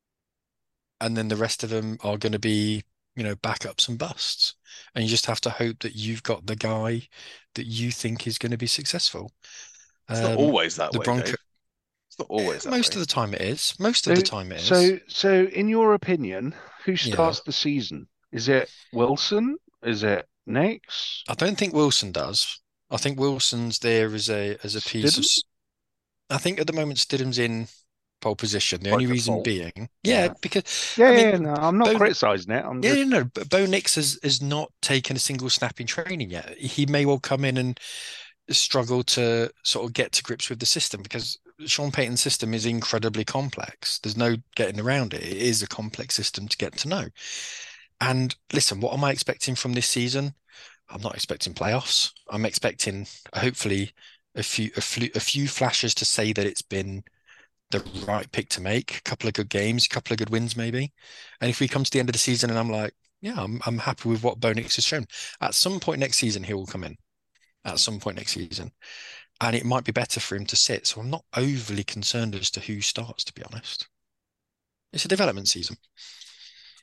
Speaker 3: and then the rest of them are going to be, you know, backups and busts. And you just have to hope that you've got the guy that you think is going to be successful.
Speaker 1: It's not
Speaker 3: Um,
Speaker 1: always that
Speaker 3: the
Speaker 1: way,
Speaker 3: Bronco,
Speaker 1: Dave. It's not always that
Speaker 3: most
Speaker 1: way.
Speaker 3: of the time it is. Most of the
Speaker 2: So,
Speaker 3: time it is.
Speaker 2: so, so, in your opinion, who
Speaker 3: Yeah.
Speaker 2: starts the season? Is it Wilson? Is it Nix?
Speaker 3: I don't think Wilson does. I think Wilson's there as a as a piece of.
Speaker 2: Stidham?
Speaker 3: s- I think at the moment Stidham's in pole position. The
Speaker 2: By
Speaker 3: only reason
Speaker 2: default.
Speaker 3: being, yeah,
Speaker 2: Yeah.
Speaker 3: because
Speaker 2: Yeah,
Speaker 3: I
Speaker 2: yeah,
Speaker 3: mean,
Speaker 2: yeah, no, I'm not
Speaker 3: Bo,
Speaker 2: criticizing it. I'm
Speaker 3: yeah,
Speaker 2: just
Speaker 3: no, but Bo Nix has has not taken a single snap in training yet. He may well come in and struggle to sort of get to grips with the system because Sean Payton's system is incredibly complex. There's no getting around it. It is a complex system to get to know. And listen, what am I expecting from this season? I'm not expecting playoffs. I'm expecting hopefully a few a few a few flashes to say that it's been the right pick to make. A couple of good games, a couple of good wins, maybe. And if we come to the end of the season and I'm like, yeah, I'm I'm happy with what Bo Nix has shown. At some point next season, he will come in. At some point next season, and it might be better for him to sit. So I'm not overly concerned as to who starts. To be honest, it's a development season.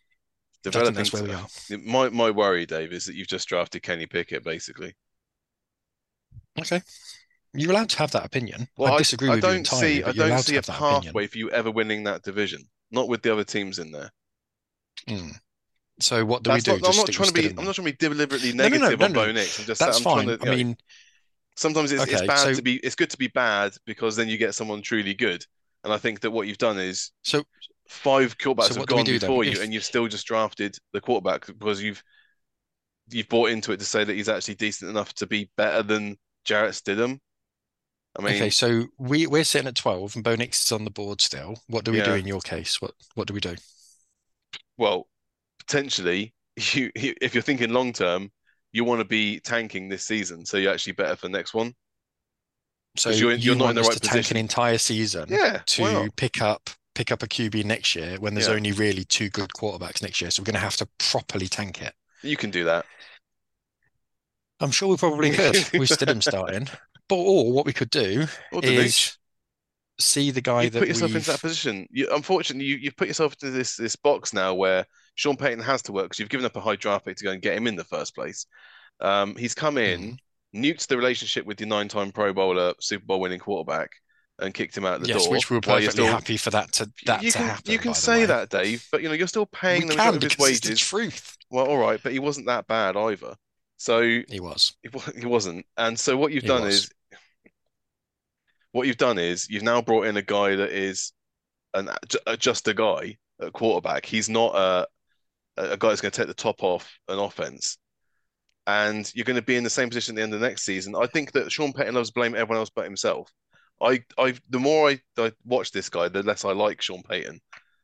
Speaker 1: developing.
Speaker 3: that's where we
Speaker 1: are.
Speaker 3: are.
Speaker 1: My my worry, Dave, is that you've just drafted Kenny Pickett, basically.
Speaker 3: Okay. You're allowed to have that opinion.
Speaker 1: Well,
Speaker 3: I
Speaker 1: I
Speaker 3: disagree
Speaker 1: I
Speaker 3: with you
Speaker 1: don't
Speaker 3: entirely,
Speaker 1: see I
Speaker 3: but you're
Speaker 1: don't
Speaker 3: allowed to
Speaker 1: see a
Speaker 3: have that opinion.
Speaker 1: pathway for you ever winning that division. Not with the other teams in there.
Speaker 3: Mm. So what do
Speaker 1: That's
Speaker 3: we do?
Speaker 1: not. I'm
Speaker 3: Just
Speaker 1: not
Speaker 3: stick
Speaker 1: trying
Speaker 3: with
Speaker 1: to be.
Speaker 3: Stidham
Speaker 1: I'm
Speaker 3: then?
Speaker 1: not trying to be deliberately
Speaker 3: No, no, no,
Speaker 1: negative
Speaker 3: no,
Speaker 1: on
Speaker 3: no.
Speaker 1: Bo Nix. I'm just.
Speaker 3: That's
Speaker 1: I'm trying
Speaker 3: fine.
Speaker 1: to.
Speaker 3: I
Speaker 1: You know,
Speaker 3: mean,
Speaker 1: sometimes it's it's
Speaker 3: okay,
Speaker 1: bad
Speaker 3: so
Speaker 1: to be. It's good to be bad because then you get someone truly good. And I think that what you've done is
Speaker 3: so
Speaker 1: five quarterbacks
Speaker 3: so
Speaker 1: have
Speaker 3: what do we
Speaker 1: gone
Speaker 3: do then?
Speaker 1: before you,
Speaker 3: If
Speaker 1: and you've still just drafted the quarterback because you've you've bought into it to say that he's actually decent enough to be better than Jarrett Stidham. I
Speaker 3: okay,
Speaker 1: mean,
Speaker 3: so we we're sitting at twelve and Bo Nix is on the board still. What do we do
Speaker 1: yeah.
Speaker 3: in your case? What what do we do?
Speaker 1: Well, potentially, you if you're thinking long term, you want to be tanking this season, so you're actually better for the next one
Speaker 3: So
Speaker 1: because you're you're
Speaker 3: you
Speaker 1: not in
Speaker 3: want
Speaker 1: the
Speaker 3: us
Speaker 1: right
Speaker 3: to tank an
Speaker 1: position.
Speaker 3: entire season
Speaker 1: Yeah, why
Speaker 3: to
Speaker 1: not?
Speaker 3: pick up pick up a Q B next year when there's
Speaker 1: Yeah,
Speaker 3: only really two good quarterbacks next year. So we're going to have to properly tank it.
Speaker 1: you can do that.
Speaker 3: I'm sure we probably
Speaker 1: You
Speaker 3: could
Speaker 1: can do
Speaker 3: with Stidham
Speaker 1: that.
Speaker 3: starting. But or what we could do
Speaker 1: Or Danucci.
Speaker 3: is see the guy
Speaker 1: You've put
Speaker 3: that
Speaker 1: yourself into that
Speaker 3: we've
Speaker 1: position. You, unfortunately, you, you've put yourself into this this box now where Sean Payton has to work because you've given up a high draft pick to go and get him in the first place. Um, he's come in,
Speaker 3: hmm,
Speaker 1: nuked the relationship with your nine-time Pro Bowler, Super Bowl winning quarterback, and kicked him out the
Speaker 3: yes,
Speaker 1: door.
Speaker 3: which we were
Speaker 1: While you're
Speaker 3: perfectly
Speaker 1: still,
Speaker 3: happy for that to that
Speaker 1: you
Speaker 3: to
Speaker 1: can you
Speaker 3: happen,
Speaker 1: can
Speaker 3: by the
Speaker 1: say
Speaker 3: way.
Speaker 1: that, Dave, but you know you're still
Speaker 3: We
Speaker 1: paying the
Speaker 3: can
Speaker 1: majority of his
Speaker 3: because it's the
Speaker 1: wages.
Speaker 3: truth.
Speaker 1: Well, all right, but he wasn't that bad either. So
Speaker 3: He was.
Speaker 1: he, wa- he wasn't. And so what you've
Speaker 3: He
Speaker 1: done
Speaker 3: was.
Speaker 1: is what you've done is you've now brought in a guy that is an just a guy at quarterback. He's not a a guy that's going to take the top off an offense. And you're going to be in the same position at the end of the next season. I think that Sean Payton loves to blame everyone else but himself. I, I, the more I, I watch this guy, the less I like Sean Payton.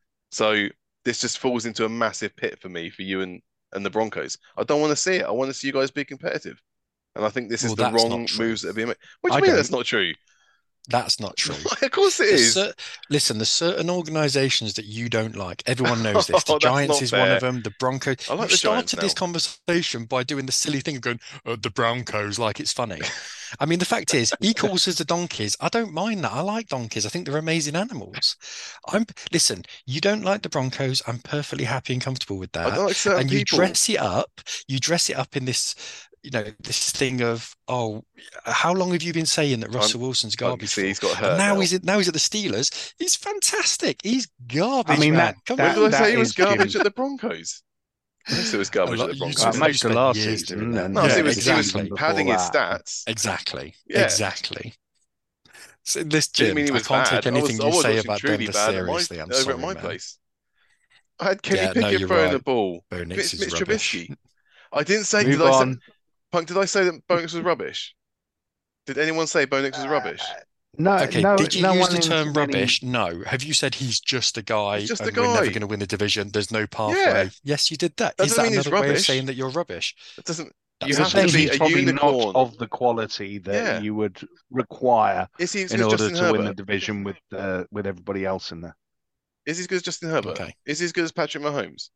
Speaker 1: So this just falls into a massive pit for me, for you and and the Broncos. I don't want to see it. I want to see you guys be competitive. And I think this is
Speaker 3: Well,
Speaker 1: the
Speaker 3: that's not
Speaker 1: wrong
Speaker 3: true.
Speaker 1: moves that are being made. What do
Speaker 2: I
Speaker 1: you mean
Speaker 2: don't.
Speaker 1: that's not true?
Speaker 3: That's not true.
Speaker 1: Of course it
Speaker 3: There's
Speaker 1: is.
Speaker 3: cer listen, there's certain organizations that you don't like. Everyone knows this. The
Speaker 1: Oh, that's
Speaker 3: Giants
Speaker 1: not
Speaker 3: is one
Speaker 1: fair.
Speaker 3: of them. The Broncos.
Speaker 1: I like
Speaker 3: You
Speaker 1: the Giants
Speaker 3: started this
Speaker 1: now.
Speaker 3: conversation by doing the silly thing of going, uh, the Broncos, like it's funny. I mean, the fact is, he calls us the donkeys. I don't mind that. I like donkeys. I think they're amazing animals. I'm listen, you don't like the Broncos. I'm perfectly happy and comfortable with
Speaker 1: I
Speaker 3: that.
Speaker 1: don't like certain
Speaker 3: And you
Speaker 1: people.
Speaker 3: dress it up, you dress it up in this, you know, this thing of, oh, how long have you been saying that Russell
Speaker 1: I'm,
Speaker 3: Wilson's
Speaker 1: I
Speaker 3: garbage
Speaker 1: see
Speaker 3: for?
Speaker 1: he's got
Speaker 3: And
Speaker 1: hurt
Speaker 3: now
Speaker 1: now.
Speaker 3: he's at, now he's at the Steelers. He's fantastic. He's
Speaker 2: I
Speaker 3: garbage,
Speaker 2: mean
Speaker 3: man.
Speaker 2: that
Speaker 3: Come
Speaker 1: When
Speaker 2: that
Speaker 1: did I
Speaker 3: on.
Speaker 1: say
Speaker 2: that
Speaker 1: he was
Speaker 2: is
Speaker 1: garbage
Speaker 2: Jim's.
Speaker 1: at the Broncos? I didn't say he was
Speaker 3: A
Speaker 1: garbage at
Speaker 3: lot,
Speaker 1: the
Speaker 3: you,
Speaker 2: Uh,
Speaker 1: Broncos.
Speaker 3: you
Speaker 2: most of
Speaker 3: spent
Speaker 2: last
Speaker 3: years
Speaker 2: season,
Speaker 3: doing that.
Speaker 2: and
Speaker 1: No,
Speaker 3: Yeah,
Speaker 1: so he
Speaker 2: most
Speaker 1: was
Speaker 2: of the
Speaker 1: he was
Speaker 2: season
Speaker 3: exactly.
Speaker 2: before
Speaker 1: padding his
Speaker 2: that.
Speaker 1: stats.
Speaker 3: Exactly.
Speaker 1: Yeah,
Speaker 3: Exactly. So this,
Speaker 1: didn't
Speaker 3: Jim,
Speaker 1: mean he
Speaker 3: I
Speaker 1: was
Speaker 3: can't take
Speaker 1: bad. I was
Speaker 3: anything
Speaker 1: I
Speaker 3: you
Speaker 1: was
Speaker 3: say
Speaker 1: watching
Speaker 3: about
Speaker 1: truly
Speaker 3: Denver
Speaker 1: bad at my
Speaker 3: seriously. I'm
Speaker 1: over at
Speaker 3: sorry,
Speaker 1: my
Speaker 3: man.
Speaker 1: place. I had Kenny
Speaker 3: Yeah, no,
Speaker 1: Pickett
Speaker 3: you're
Speaker 1: throwing the
Speaker 3: right.
Speaker 1: ball.
Speaker 3: Bo Nix
Speaker 1: Mitch,
Speaker 3: is
Speaker 1: Mitch
Speaker 3: rubbish.
Speaker 1: Trubisky. I didn't say. Did
Speaker 2: Move
Speaker 1: I say
Speaker 2: on.
Speaker 1: Punk? Did I say that Bo Nix was rubbish? Did anyone say Bo Nix was
Speaker 2: Uh,
Speaker 1: rubbish?
Speaker 2: no,
Speaker 3: Okay,
Speaker 2: no,
Speaker 3: did you
Speaker 2: no
Speaker 3: use
Speaker 2: one
Speaker 3: the
Speaker 2: in too
Speaker 3: term
Speaker 2: many.
Speaker 3: rubbish? No. Have you said he's just a
Speaker 1: He's
Speaker 3: guy
Speaker 1: just a
Speaker 3: and we're never
Speaker 1: guy.
Speaker 3: going to win the division? There's no
Speaker 1: Yeah,
Speaker 3: pathway. Yes, you did that.
Speaker 1: that
Speaker 3: Is
Speaker 1: doesn't
Speaker 3: that
Speaker 1: mean he's
Speaker 3: another way of saying
Speaker 1: rubbish.
Speaker 3: that you're rubbish?
Speaker 1: That doesn't. You
Speaker 3: That's
Speaker 2: You're
Speaker 3: not
Speaker 1: have to
Speaker 2: saying
Speaker 1: be
Speaker 3: rubbish.
Speaker 2: he's
Speaker 1: a
Speaker 2: probably not
Speaker 1: unicorn.
Speaker 2: of the quality that
Speaker 1: Yeah.
Speaker 2: you would require
Speaker 1: Is he as
Speaker 2: in
Speaker 1: good as
Speaker 2: order
Speaker 1: Justin
Speaker 2: to win the
Speaker 1: Herbert?
Speaker 2: division with uh, with everybody else in there.
Speaker 1: Is he as good as Justin Herbert?
Speaker 3: Okay.
Speaker 1: Is he as good as Patrick Mahomes?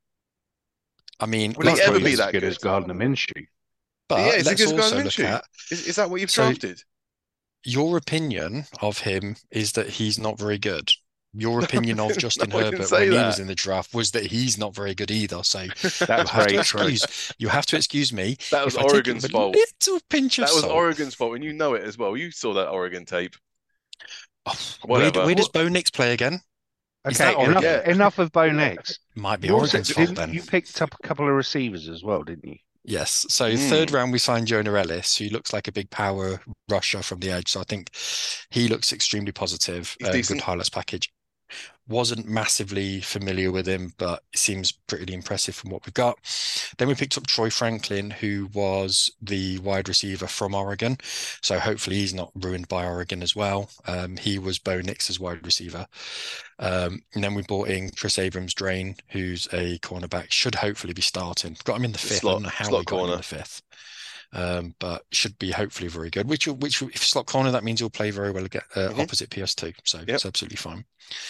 Speaker 3: I mean,
Speaker 1: Will he
Speaker 3: let's
Speaker 2: Not
Speaker 3: put
Speaker 1: ever
Speaker 2: probably
Speaker 1: be
Speaker 3: this,
Speaker 2: as
Speaker 1: that
Speaker 2: good as
Speaker 1: good?
Speaker 2: Gardner Minshew.
Speaker 1: Yeah,
Speaker 3: but
Speaker 1: is he as
Speaker 3: let's
Speaker 1: good as Gardner
Speaker 3: also look
Speaker 1: Minshew?
Speaker 3: at
Speaker 1: Is is that what you've
Speaker 3: so
Speaker 1: drafted?
Speaker 3: your opinion of him is that he's not very good. Your opinion of
Speaker 1: No,
Speaker 3: Justin
Speaker 1: I didn't
Speaker 3: Herbert
Speaker 1: say
Speaker 3: when he was
Speaker 1: that.
Speaker 3: in the draft was that he's not very good either. So you
Speaker 2: That's
Speaker 3: have to
Speaker 2: very true.
Speaker 3: excuse you have to excuse me
Speaker 1: That was
Speaker 3: if I take it with
Speaker 1: Oregon's
Speaker 3: a
Speaker 1: fault.
Speaker 3: little pinch of
Speaker 1: That was
Speaker 3: salt.
Speaker 1: Oregon's fault, and you know it as well. You saw that Oregon tape.
Speaker 3: Oh, where,
Speaker 1: Whatever.
Speaker 3: where does
Speaker 2: What?
Speaker 3: Bo Nix play again? Is
Speaker 2: Okay,
Speaker 3: that
Speaker 2: enough
Speaker 3: Oregon?
Speaker 1: Yeah.
Speaker 2: enough of Bo Nix.
Speaker 3: Might be
Speaker 2: You also
Speaker 3: Oregon's fault
Speaker 2: didn't
Speaker 3: then.
Speaker 2: you picked up a couple of receivers as well, didn't you?
Speaker 3: Yes. So third
Speaker 1: Mm.
Speaker 3: round we signed Jonah Ellis, who looks like a big power rusher from the edge. So I think he looks extremely positive.
Speaker 1: He's
Speaker 3: Uh, good
Speaker 1: decent.
Speaker 3: highlights package. Wasn't massively familiar with him, but it seems pretty impressive from what we've got. Then we picked up Troy Franklin, who was the wide receiver from Oregon. So hopefully he's not ruined by Oregon as well. Um, he was Bo Nix's wide receiver. Um, and then we brought in Chris Abrams-Drain, who's a cornerback, should hopefully be starting. Got him in the fifth.
Speaker 1: Slot-
Speaker 3: I don't know how
Speaker 1: slot
Speaker 3: we got him
Speaker 1: corner.
Speaker 3: in the fifth. Um, but should be hopefully very good. Which, which if slot corner, that means he'll play very well again, uh,
Speaker 1: Mhm.
Speaker 3: opposite P S two. So
Speaker 1: Yep.
Speaker 3: it's absolutely fine.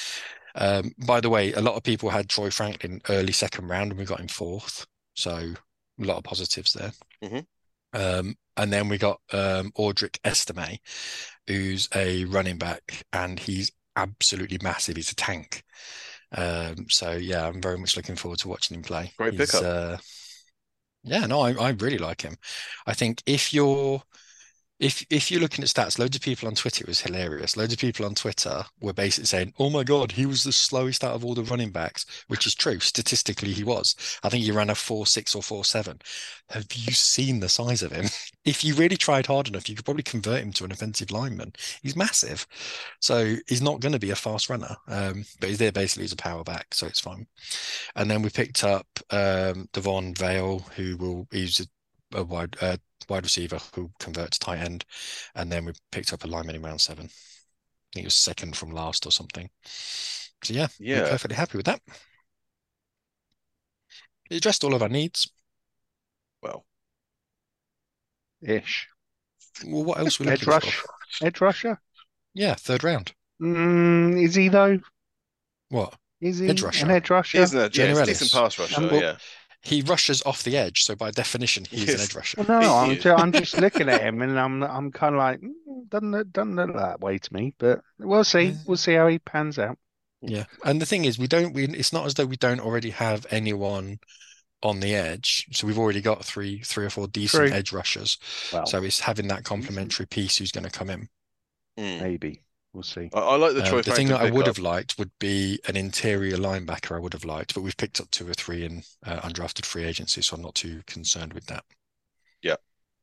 Speaker 3: Um, by the way, a lot of people had Troy Franklin early second round, and we got him fourth. So a lot of positives there.
Speaker 1: Mhm.
Speaker 3: Um, and then we got um, Audric Estime, who's a running back, and he's absolutely massive. He's a tank. Um, so yeah, I'm very much looking forward to watching him play.
Speaker 1: Great
Speaker 3: He's
Speaker 1: pickup.
Speaker 3: uh, yeah, no, I, I really like him. I think if you're If if you're looking at stats, loads of people on Twitter, it was hilarious. Loads of people on Twitter were basically saying, "Oh my God, he was the slowest out of all the running backs," which is true. Statistically, he was. I think he ran a four six or four seven. Have you seen the size of him? If you really tried hard enough, you could probably convert him to an offensive lineman. He's massive, so he's not going to be a fast runner. Um, but he's there basically as a power back, so it's fine. And then we picked up um, Devon Vale, who will he's a, a wide uh, wide receiver who converts tight end, and then we picked up a lineman in round seven. I think it was second from last or something. So yeah, we're
Speaker 1: Yeah.
Speaker 3: perfectly happy with that. It addressed all of our needs.
Speaker 1: Well,
Speaker 2: Ish.
Speaker 3: Well, what else are we
Speaker 2: Edge
Speaker 3: looking
Speaker 2: rush.
Speaker 3: for?
Speaker 2: Edge rusher.
Speaker 3: Yeah, third round.
Speaker 2: Mm, is he though?
Speaker 3: What?
Speaker 2: Is he
Speaker 3: Edge rusher.
Speaker 2: an edge rusher?
Speaker 1: he's a yeah, he's a decent
Speaker 3: Generellis.
Speaker 1: pass rusher.
Speaker 2: Um,
Speaker 3: Well,
Speaker 1: yeah,
Speaker 3: he rushes off the edge, so by definition, he is an
Speaker 1: Yes.
Speaker 3: edge rusher.
Speaker 2: Well, no,
Speaker 1: He
Speaker 2: I'm
Speaker 1: is.
Speaker 2: ju- I'm just looking at him and I'm I'm kind of like mm, doesn't look, doesn't look that way to me, but we'll see. We'll see how he pans out.
Speaker 3: Yeah, and the thing is, we don't. We it's not as though we don't already have anyone on the edge. So we've already got three, three or four decent
Speaker 2: True.
Speaker 3: edge rushers.
Speaker 2: Well,
Speaker 3: So it's having that complementary piece who's going to come in.
Speaker 1: Mm.
Speaker 2: maybe we'll see.
Speaker 1: I, I like the
Speaker 3: Uh,
Speaker 1: Troy
Speaker 3: the thing
Speaker 1: Frankton
Speaker 3: that I would
Speaker 1: pickup.
Speaker 3: have liked would be an interior linebacker. I would have liked, but we've picked up two or three in uh, undrafted free agency, so I'm not too concerned with that.
Speaker 1: Yeah.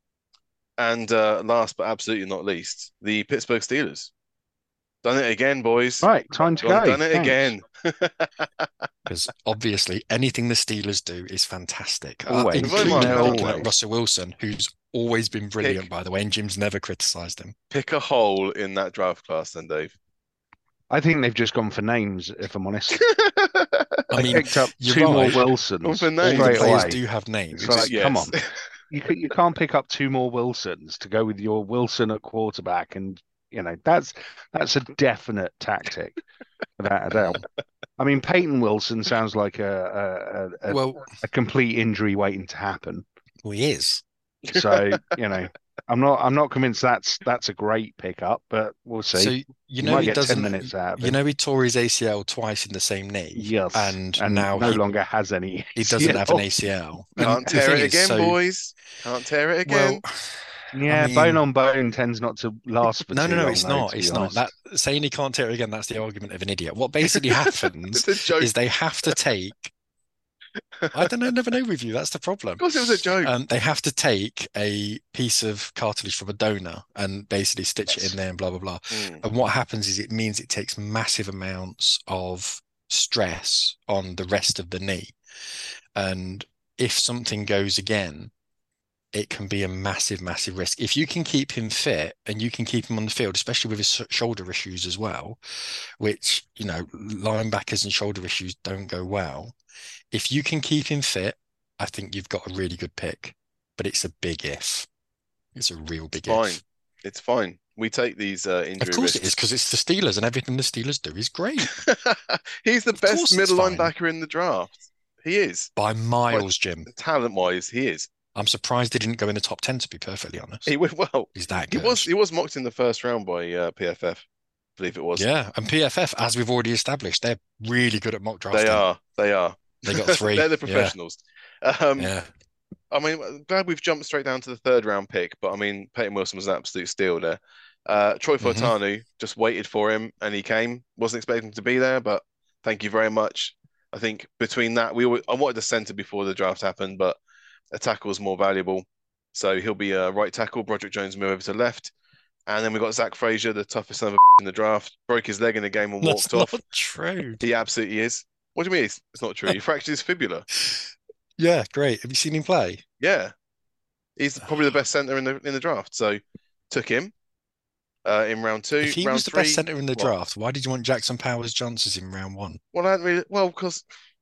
Speaker 1: And uh, last but absolutely not least, the Pittsburgh Steelers. Done it again, boys.
Speaker 2: Right, time to
Speaker 1: Gone
Speaker 2: go.
Speaker 1: done it
Speaker 2: Thanks.
Speaker 1: again.
Speaker 3: Because obviously anything the Steelers do is fantastic.
Speaker 2: Always.
Speaker 3: Uh,
Speaker 1: Very
Speaker 3: including
Speaker 1: much.
Speaker 3: picking up
Speaker 2: Always.
Speaker 3: Russell Wilson, who's always been brilliant,
Speaker 1: Pick-
Speaker 3: by the way, and Jim's never criticised him.
Speaker 1: Pick a hole in that draft class, then, Dave.
Speaker 2: I think they've just gone for names, if I'm honest.
Speaker 3: I
Speaker 2: I
Speaker 3: mean,
Speaker 2: picked up
Speaker 3: you're
Speaker 2: two more
Speaker 3: right.
Speaker 2: Wilsons
Speaker 1: Gone for
Speaker 3: All
Speaker 1: names.
Speaker 3: the
Speaker 2: straight
Speaker 3: players
Speaker 2: away.
Speaker 3: do have names.
Speaker 2: It's like,
Speaker 1: Yes.
Speaker 2: come on. You c- you can't pick up two more Wilsons to go with your Wilson at quarterback, and you know that's that's a definite tactic, without a doubt. I mean, Peyton Wilson sounds like a a, a,
Speaker 3: Well,
Speaker 2: a complete injury waiting to happen.
Speaker 3: well, he is.
Speaker 2: So you know, I'm not I'm not convinced that's that's a great pickup, but we'll see.
Speaker 3: So you
Speaker 2: You
Speaker 3: know
Speaker 2: might
Speaker 3: he
Speaker 2: get ten
Speaker 3: doesn't.
Speaker 2: minutes out of
Speaker 3: You
Speaker 2: him.
Speaker 3: know he tore his A C L twice in the same knee.
Speaker 2: Yes,
Speaker 3: and,
Speaker 2: and
Speaker 3: now
Speaker 2: no
Speaker 3: he,
Speaker 2: longer has any.
Speaker 3: he doesn't have an
Speaker 2: A C L.
Speaker 3: A C L. And
Speaker 1: Can't
Speaker 3: the
Speaker 1: tear
Speaker 3: thing
Speaker 1: it
Speaker 3: is,
Speaker 1: again,
Speaker 3: so-
Speaker 1: boys. Can't tear it again.
Speaker 3: Well,
Speaker 2: Yeah,
Speaker 3: mean-
Speaker 2: bone on bone tends not to last for
Speaker 3: no,
Speaker 2: too
Speaker 3: no, no,
Speaker 2: long,
Speaker 3: it's
Speaker 2: though,
Speaker 3: not.
Speaker 2: to be
Speaker 3: It's not.
Speaker 2: honest.
Speaker 3: That saying he can't tear it again, that's the argument of an idiot. What basically happens
Speaker 1: It's a joke.
Speaker 3: is they have to take. I don't know, never know with you. That's the problem.
Speaker 1: Of course, it was a joke.
Speaker 3: Um, they have to take a piece of cartilage from a donor and basically stitch it
Speaker 2: Yes.
Speaker 3: in there and blah blah blah.
Speaker 1: Mm.
Speaker 3: And what happens is it means it takes massive amounts of stress on the rest of the knee. And if something goes again, it can be a massive, massive risk. If you can keep him fit and you can keep him on the field, especially with his sh- shoulder issues as well, which, you know, linebackers and shoulder issues don't go well. If you can keep him fit, I think you've got a really good pick. But it's a big if. It's a real big
Speaker 1: Fine.
Speaker 3: if.
Speaker 1: It's fine. We take these uh, injury
Speaker 3: Of course
Speaker 1: risks.
Speaker 3: it is, because it's the Steelers and everything the Steelers do is great.
Speaker 1: He's the
Speaker 3: Of course
Speaker 1: best
Speaker 3: it's
Speaker 1: middle
Speaker 3: fine.
Speaker 1: linebacker in the draft. He is.
Speaker 3: By miles, Jim.
Speaker 1: Talent-wise, he is.
Speaker 3: I'm surprised he didn't go in the top ten, to be perfectly honest.
Speaker 1: He went well.
Speaker 3: He's that
Speaker 1: He
Speaker 3: good.
Speaker 1: was he was mocked in the first round by uh, P F F, I believe it was.
Speaker 3: Yeah, and P F F, as we've already established, they're really good at mock drafting.
Speaker 1: They are. They are.
Speaker 3: They got three.
Speaker 1: They're the
Speaker 3: Yeah.
Speaker 1: professionals. Um,
Speaker 3: Yeah.
Speaker 1: I mean, glad we've jumped straight down to the third round pick, but I mean, Peyton Wilson was an absolute steal there. Uh, Troy
Speaker 3: Mhm.
Speaker 1: Fautanu just waited for him and he came. Wasn't expecting to be there, but thank you very much. I think between that, we were, I wanted a centre before the draft happened, but a tackle is more valuable. So he'll be a right tackle. Broderick Jones move over to left. And then we got Zach Frazier, the toughest son of a in the draft. Broke his leg in the game and
Speaker 3: That's
Speaker 1: walked off.
Speaker 3: not true.
Speaker 1: He absolutely is. What do you mean it's, it's not true? He fractured his fibula.
Speaker 3: Yeah, great. Have you seen him play?
Speaker 1: Yeah. He's probably the best centre in the in the draft. So took him uh, in round two.
Speaker 3: If he
Speaker 1: round
Speaker 3: was the
Speaker 1: three,
Speaker 3: best centre in the
Speaker 1: what?
Speaker 3: draft, why did you want Jackson Powers Johnsons in round one?
Speaker 1: Well, I hadn't really, well, because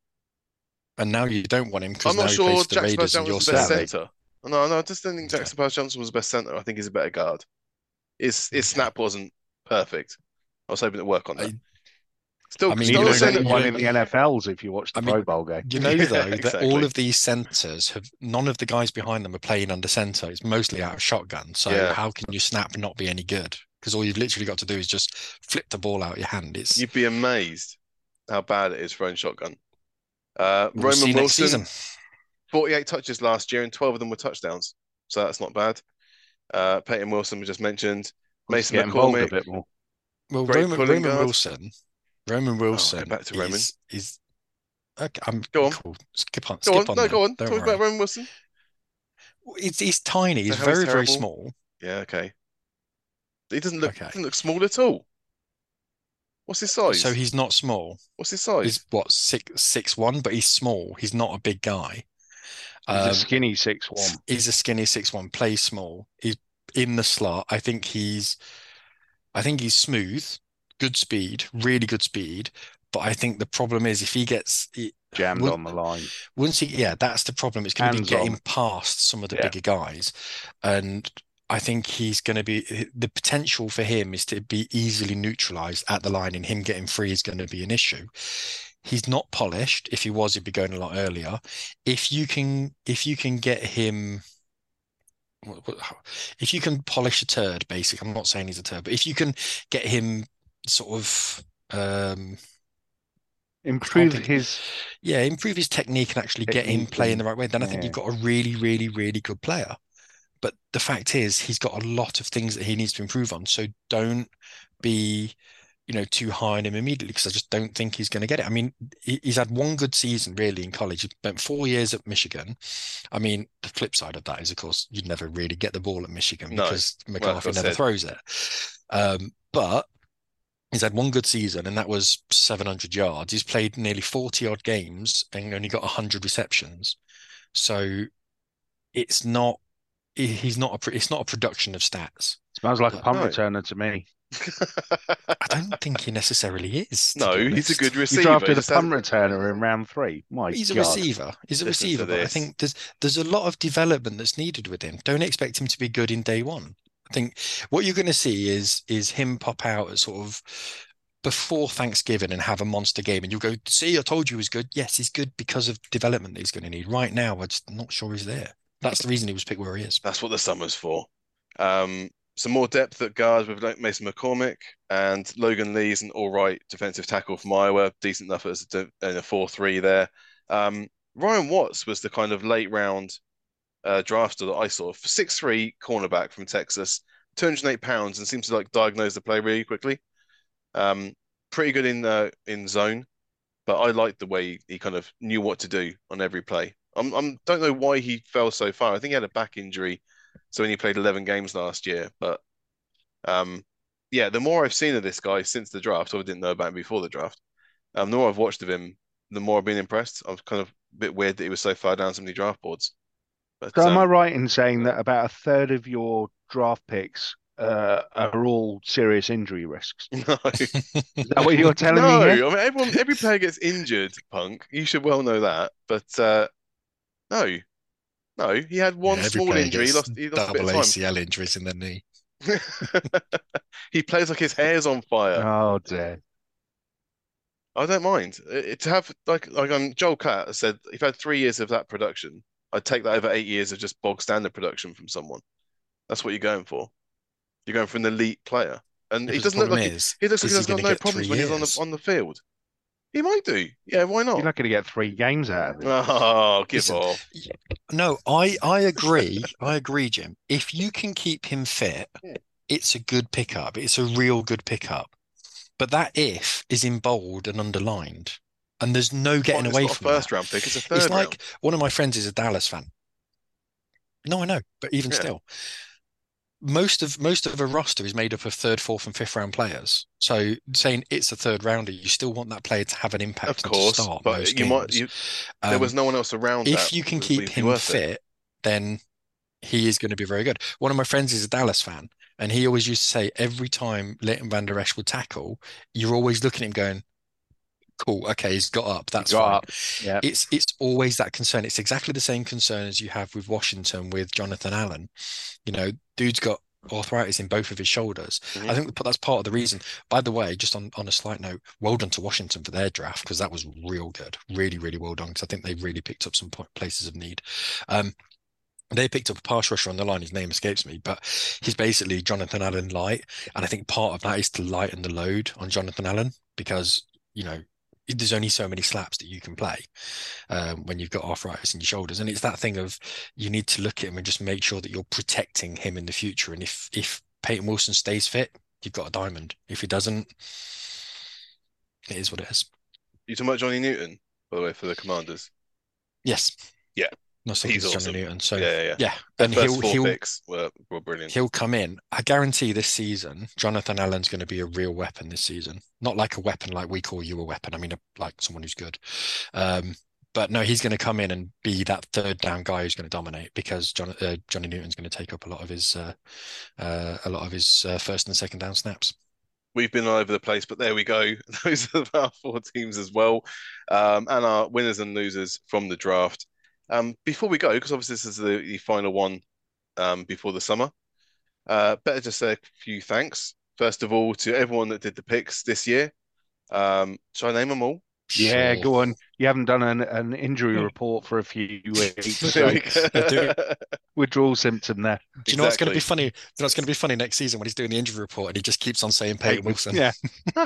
Speaker 3: And now you don't want him because
Speaker 1: I'm
Speaker 3: now
Speaker 1: not
Speaker 3: he
Speaker 1: sure
Speaker 3: plays for the
Speaker 1: Jackson
Speaker 3: Raiders and
Speaker 1: Powers
Speaker 3: you're
Speaker 1: was the best
Speaker 3: sad.
Speaker 1: centre. No, no, I just don't think
Speaker 3: Okay.
Speaker 1: Jackson Powers Johnson was the best centre. I think he's a better guard. His his
Speaker 3: Okay.
Speaker 1: snap wasn't perfect. I was hoping to work on that.
Speaker 3: I-
Speaker 1: Still,
Speaker 3: I mean,
Speaker 1: still
Speaker 3: you
Speaker 2: You
Speaker 1: a
Speaker 3: know,
Speaker 2: know,
Speaker 1: centre.
Speaker 3: you
Speaker 2: one
Speaker 3: know-
Speaker 2: in the N F Ls if you watch the
Speaker 3: I mean,
Speaker 2: Pro Bowl game.
Speaker 3: You know,
Speaker 1: Yeah,
Speaker 3: though, that
Speaker 1: exactly.
Speaker 3: all of these centres have, none of the guys behind them are playing under centre. It's mostly out of shotgun. So
Speaker 1: Yeah.
Speaker 3: how can your snap not be any good? Because all you've literally got to do is just flip the ball out of your hand. It's
Speaker 1: You'd be amazed. how bad it is throwing shotgun. Uh,
Speaker 3: We'll see
Speaker 1: Roman
Speaker 3: next
Speaker 1: Wilson,
Speaker 3: season.
Speaker 1: forty-eight touches last year, and twelve of them were touchdowns. So that's not bad. Uh, Peyton Wilson, we just mentioned.
Speaker 2: Let's
Speaker 1: Mason
Speaker 2: get involved a
Speaker 1: McCormick,
Speaker 2: bit more.
Speaker 3: Well,
Speaker 1: great
Speaker 3: Roman
Speaker 1: pulling
Speaker 3: Roman
Speaker 1: guard.
Speaker 3: Wilson, Roman
Speaker 1: Oh,
Speaker 3: Wilson
Speaker 1: go back to Roman.
Speaker 3: is is okay. I'm
Speaker 1: Go on.
Speaker 3: cool. Skip on.
Speaker 1: Go
Speaker 3: Skip
Speaker 1: on.
Speaker 3: on.
Speaker 1: No,
Speaker 3: then.
Speaker 1: go on.
Speaker 3: Don't
Speaker 1: Talk
Speaker 3: worry.
Speaker 1: about Roman Wilson.
Speaker 3: It's he's tiny. He's
Speaker 1: So how he's
Speaker 3: very very
Speaker 1: terrible?
Speaker 3: small.
Speaker 1: Yeah, okay. He doesn't look
Speaker 3: Okay.
Speaker 1: doesn't look small at all. What's his size?
Speaker 3: So he's not small.
Speaker 1: What's his size?
Speaker 3: He's what six six one, but he's small. He's not a big guy.
Speaker 2: He's
Speaker 3: Um,
Speaker 2: a skinny six one.
Speaker 3: He's a skinny six one. Plays small. He's in the slot. I think he's. I think he's smooth, good speed, really good speed. But I think the problem is if he gets he,
Speaker 2: Jammed
Speaker 3: once,
Speaker 2: on the line.
Speaker 3: once he, yeah, that's the problem. It's going to be
Speaker 2: Hands
Speaker 3: getting
Speaker 2: on.
Speaker 3: past some of the
Speaker 2: Yeah.
Speaker 3: bigger guys, and I think he's going to be the potential for him is to be easily neutralized at the line, and him getting free is going to be an issue. He's not polished. If he was, he'd be going a lot earlier. If you can, if you can get him. If you can polish a turd, basically, I'm not saying he's a turd, but if you can get him sort of um
Speaker 2: Improve
Speaker 3: think-
Speaker 2: his
Speaker 3: yeah, improve his technique and actually get him
Speaker 2: Technique
Speaker 3: playing
Speaker 2: and-
Speaker 3: the right way, then I think
Speaker 2: yeah.
Speaker 3: you've got a really, really, really good player. But the fact is, he's got a lot of things that he needs to improve on. So don't be, you know, too high on him immediately because I just don't think he's going to get it. I mean, he, he's had one good season really in college. He spent four years at Michigan. I mean, the flip side of that is, of course, you'd never really get the ball at Michigan
Speaker 1: No.
Speaker 3: because
Speaker 1: Well,
Speaker 3: McCarthy
Speaker 1: like I
Speaker 3: never
Speaker 1: said.
Speaker 3: throws it. Um, but he's had one good season, and that was seven hundred yards. He's played nearly forty odd games and only got one hundred receptions. So it's not. he- He's not a. pro- It's not a production of stats.
Speaker 2: smells like a
Speaker 3: No.
Speaker 2: punt returner to me.
Speaker 3: I don't think he necessarily is. to
Speaker 1: No,
Speaker 3: be
Speaker 1: he's a
Speaker 3: honest.
Speaker 1: good
Speaker 2: You
Speaker 1: receiver. He
Speaker 2: drafted a
Speaker 1: just
Speaker 2: punt
Speaker 1: hasn't-
Speaker 2: returner in round three. My
Speaker 3: He's a
Speaker 2: God.
Speaker 3: receiver. He's a
Speaker 1: Listen to
Speaker 3: receiver, but I
Speaker 1: this.
Speaker 3: think there's there's a lot of development that's needed with him. Don't expect him to be good in day one. I think what you're going to see is is him pop out at sort of before Thanksgiving and have a monster game, and you'll go, "See, I told you he was good." Yes, he's good because of development that he's going to need. Right now, I'm just not sure he's there. That's the reason he was picked where he is.
Speaker 1: That's what the summer's for. Um, some more depth at guard with like Mason McCormick and Logan Lee's an all right defensive tackle from Iowa, decent enough as a, in a four three there. Um, Ryan Watts was the kind of late round uh, drafter that I saw. six three cornerback from Texas, two hundred eight pounds, and seems to like diagnose the play really quickly. Um, pretty good in uh, in zone, but I liked the way he kind of knew what to do on every play. I'm, I'm don't know why he fell so far. I think he had a back injury, so he only played eleven games last year. But um, yeah, the more I've seen of this guy since the draft, so I didn't know about him before the draft. Um, the more I've watched of him, the more I've been impressed. I'm kind of a bit weird that he was so far down so many draft boards. But
Speaker 2: So am I
Speaker 1: um,
Speaker 2: right in saying that about a third of your draft picks uh, are all serious injury risks?
Speaker 1: no,
Speaker 2: Is that what you're telling
Speaker 1: no.
Speaker 2: me
Speaker 1: I
Speaker 2: here?
Speaker 1: mean, everyone, every player gets injured. Punk, you should well know that. But uh, no, no, he had one
Speaker 3: Yeah, every
Speaker 1: small
Speaker 3: player
Speaker 1: injury. He
Speaker 3: gets
Speaker 1: lost. He lost a bit
Speaker 3: double
Speaker 1: of time.
Speaker 3: A C L injuries in their knee.
Speaker 1: He plays like his hair's on fire.
Speaker 2: Oh dear.
Speaker 1: I don't mind it, to have like like um, Joel Catt has said. If I had three years of that production, I'd take that over eight years of just bog standard production from someone. That's what you're going for. You're going for an elite player, and
Speaker 3: Yeah,
Speaker 1: he
Speaker 3: but the
Speaker 1: doesn't look
Speaker 3: problem
Speaker 1: like he,
Speaker 3: is,
Speaker 1: he looks like
Speaker 3: is
Speaker 1: he
Speaker 3: he
Speaker 1: doesn't have
Speaker 3: gonna
Speaker 1: no
Speaker 3: get
Speaker 1: problems
Speaker 3: three
Speaker 1: when he's on the
Speaker 3: years?
Speaker 1: on the field. He might do. Yeah, why not?
Speaker 2: You're not going to get three games out of it.
Speaker 1: Oh, give
Speaker 3: Listen,
Speaker 1: off.
Speaker 3: No, I I agree. I agree, Jim. If you can keep him fit,
Speaker 1: Yeah.
Speaker 3: it's a good pickup. It's a real good pickup. But that if is in bold and underlined, and there's no getting
Speaker 1: It's
Speaker 3: away
Speaker 1: not a
Speaker 3: from
Speaker 1: first
Speaker 3: that.
Speaker 1: round pick. It's a third
Speaker 3: It's like
Speaker 1: round.
Speaker 3: one of my friends is a Dallas fan. No, I know, but even
Speaker 1: Yeah.
Speaker 3: still, most of most of a roster is made up of third, fourth, and fifth round players. So saying it's a third rounder, you still want that player to have an impact
Speaker 1: Of
Speaker 3: and
Speaker 1: course,
Speaker 3: to start
Speaker 1: but
Speaker 3: most
Speaker 1: you
Speaker 3: games.
Speaker 1: might. You, there
Speaker 3: Um,
Speaker 1: was no one else around
Speaker 3: if
Speaker 1: that.
Speaker 3: you can
Speaker 1: would
Speaker 3: keep
Speaker 1: be
Speaker 3: him
Speaker 1: worth it.
Speaker 3: fit, then he is going to be very good. One of my friends is a Dallas fan, and he always used to say every time Leighton Van Der Esch would tackle, you're always looking at him going, cool, okay, he's got up, that's
Speaker 2: Got
Speaker 3: fine.
Speaker 2: up. Yeah.
Speaker 3: It's it's always that concern. It's exactly the same concern as you have with Washington with Jonathan Allen. You know, dude's got arthritis in both of his shoulders.
Speaker 1: Mhm.
Speaker 3: I think that's part of the reason. By the way, just on, on a slight note, well done to Washington for their draft because that was real good. Really, really well done because I think they really picked up some po- places of need. Um, they picked up a pass rusher on the line. His name escapes me, but he's basically Jonathan Allen light. And I think part of that is to lighten the load on Jonathan Allen because, you know, there's only so many slaps that you can play um, when you've got arthritis in your shoulders. And it's that thing of you need to look at him and just make sure that you're protecting him in the future. And if if Peyton Wilson stays fit, you've got a diamond. If he doesn't, it is what it is.
Speaker 1: You talking about Johnny Newton, by the way, for the Commanders?
Speaker 3: Yes.
Speaker 1: Yeah.
Speaker 3: Not so
Speaker 1: He's
Speaker 3: Johnny
Speaker 1: awesome.
Speaker 3: Newton. So
Speaker 1: Yeah, yeah, yeah.
Speaker 3: yeah.
Speaker 1: The
Speaker 3: And
Speaker 1: first
Speaker 3: he'll
Speaker 1: four
Speaker 3: he'll
Speaker 1: picks were, were brilliant.
Speaker 3: he'll come in. I guarantee this season, Jonathan Allen's going to be a real weapon this season. Not like a weapon like we call you a weapon. I mean, a, like someone who's good. Um, but no, he's going to come in and be that third down guy who's going to dominate because John, uh, Johnny Newton's going to take up a lot of his uh, uh, a lot of his uh, first and second down snaps.
Speaker 1: We've been all over the place, but there we go. Those are our four teams as well, um, and our winners and losers from the draft. Um, before we go, because obviously this is the, the final one um, before the summer, uh, better just say a few thanks. First of all, to everyone that did the picks this year. Um, should I name them all?
Speaker 2: Yeah,
Speaker 3: Sure.
Speaker 2: go on. You haven't done an, an injury report for a few weeks, so
Speaker 1: There we go.
Speaker 2: withdrawal symptom there.
Speaker 3: Do you know what's going to be
Speaker 1: Exactly.
Speaker 3: funny? Do you know what's going to be funny next season when he's doing the injury report and he just keeps on saying Peyton Wilson?
Speaker 2: Yeah.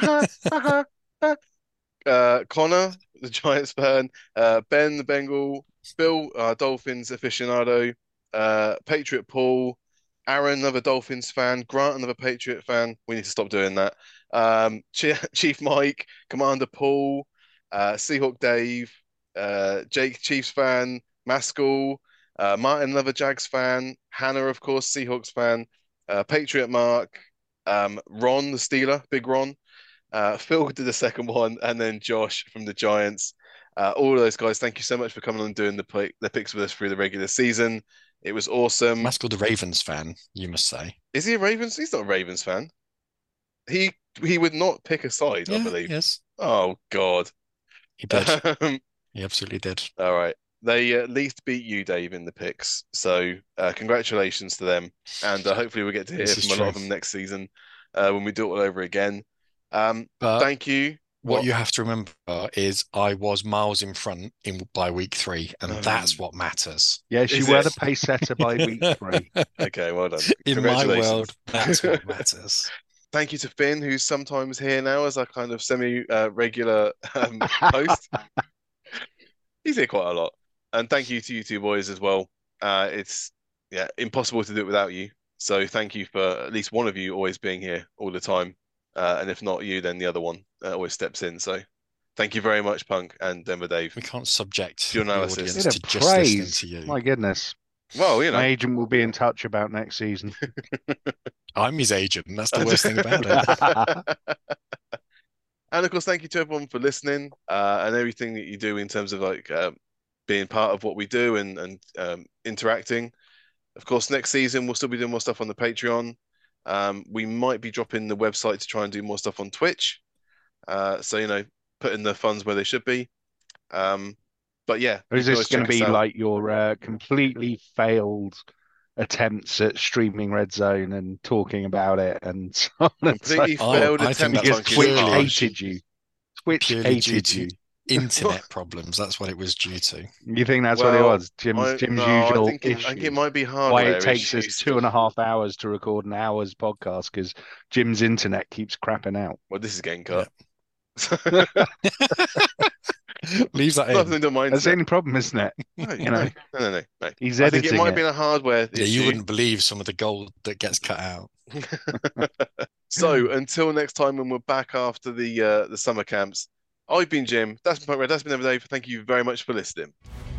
Speaker 1: uh, Connor, the Giants fan, uh, Ben, the Bengal, Bill, uh, Dolphins aficionado, uh, Patriot Paul, Aaron, another Dolphins fan, Grant, another Patriot fan. We need to stop doing that. Um, Chief Mike, Commander Paul, uh, Seahawk Dave, uh, Jake, Chiefs fan, Maskell, uh, Martin, another Jags fan, Hannah, of course, Seahawks fan, uh, Patriot Mark, um, Ron, the Steeler, Big Ron. Uh, Phil did the second one, and then Josh from the Giants. Uh, all of those guys, thank you so much for coming on and doing the play, the picks with us through the regular season. It was awesome.
Speaker 3: Maskell, the Ravens fan, you must say.
Speaker 1: Is he a Ravens? He's not a Ravens fan. He he would not pick a side,
Speaker 3: Yeah,
Speaker 1: I believe.
Speaker 3: yes,
Speaker 1: Oh God.
Speaker 3: he did.
Speaker 1: Um,
Speaker 3: He absolutely did.
Speaker 1: all right. They at least beat you, Dave, in the picks. So uh, congratulations to them. And uh, hopefully we get to hear
Speaker 3: This is
Speaker 1: from a lot of
Speaker 3: true.
Speaker 1: them next season uh, when we do it all over again. Um,
Speaker 3: But
Speaker 1: thank you.
Speaker 3: what
Speaker 1: What?
Speaker 3: you have to remember is I was miles in front in by week three, and
Speaker 1: Um,
Speaker 3: that's what matters.
Speaker 2: Yes, you
Speaker 1: Is
Speaker 2: were
Speaker 1: it?
Speaker 2: the pace setter by week three.
Speaker 1: Okay, well done.
Speaker 3: In my
Speaker 1: Congratulations.
Speaker 3: world, that's what matters.
Speaker 1: Thank you to Finn, who's sometimes here now as a kind of semi-regular um, host. He's here quite a lot. And thank you to you two boys as well. Uh, it's yeah impossible to do it without you. So thank you for at least one of you always being here all the time. Uh, and if not you, then the other one uh, always steps in. So thank you very much, Punk and Denver Dave.
Speaker 3: We can't subject
Speaker 1: Your
Speaker 3: the
Speaker 1: analysis.
Speaker 3: audience
Speaker 2: Bit
Speaker 3: to
Speaker 2: of
Speaker 3: just listening
Speaker 2: praise.
Speaker 3: to you.
Speaker 2: My goodness.
Speaker 1: Well, you
Speaker 2: My
Speaker 1: know,
Speaker 2: agent will be in touch about next season.
Speaker 3: I'm his agent, and that's the worst thing about it.
Speaker 1: and of course, thank you to everyone for listening uh, and everything that you do in terms of like uh, being part of what we do and and um, interacting. Of course, next season we'll still be doing more stuff on the Patreon. Um, we might be dropping the website to try and do more stuff on Twitch. Uh, so you know, putting the funds where they should be. Um, but yeah,
Speaker 2: Or is
Speaker 1: you can
Speaker 2: this
Speaker 1: always
Speaker 2: going to
Speaker 1: check us
Speaker 2: be
Speaker 1: out.
Speaker 2: like your uh, completely failed attempts at streaming Red Zone and talking about it and so on and so
Speaker 1: Completely
Speaker 3: Oh,
Speaker 1: failed
Speaker 3: I think
Speaker 1: attempt?
Speaker 2: because
Speaker 3: that's
Speaker 1: Funky,
Speaker 2: Twitch
Speaker 3: purely-
Speaker 1: harsh.
Speaker 2: hated you. Twitch
Speaker 3: Purely due
Speaker 2: hated
Speaker 3: to
Speaker 2: you.
Speaker 3: internet problems. That's what it was due to.
Speaker 2: You think that's what it
Speaker 1: Well,
Speaker 2: was? Jim's
Speaker 1: I,
Speaker 2: Jim's
Speaker 1: no, I
Speaker 2: usual
Speaker 1: think it, I think it
Speaker 2: issue.
Speaker 1: might be
Speaker 2: Why
Speaker 1: hardware
Speaker 2: it takes us
Speaker 1: issues.
Speaker 2: two and a half hours to record an hour's podcast because Jim's internet keeps crapping out.
Speaker 1: Well, this is getting cut.
Speaker 3: Leave that in.
Speaker 1: Nothing to do with my
Speaker 2: That's the
Speaker 1: internet.
Speaker 2: only problem, isn't it?
Speaker 1: No,
Speaker 2: you
Speaker 1: no,
Speaker 2: know.
Speaker 1: no, no, no, no.
Speaker 2: He's
Speaker 1: I think it
Speaker 2: editing
Speaker 1: might have
Speaker 2: it.
Speaker 1: been a hardware
Speaker 3: Yeah,
Speaker 1: issue.
Speaker 3: you wouldn't believe some of the gold that gets cut out.
Speaker 1: So until next time when we're back after the uh, the summer camps, I've been Jim. That's been Red. That's been Everyday. Thank you very much for listening.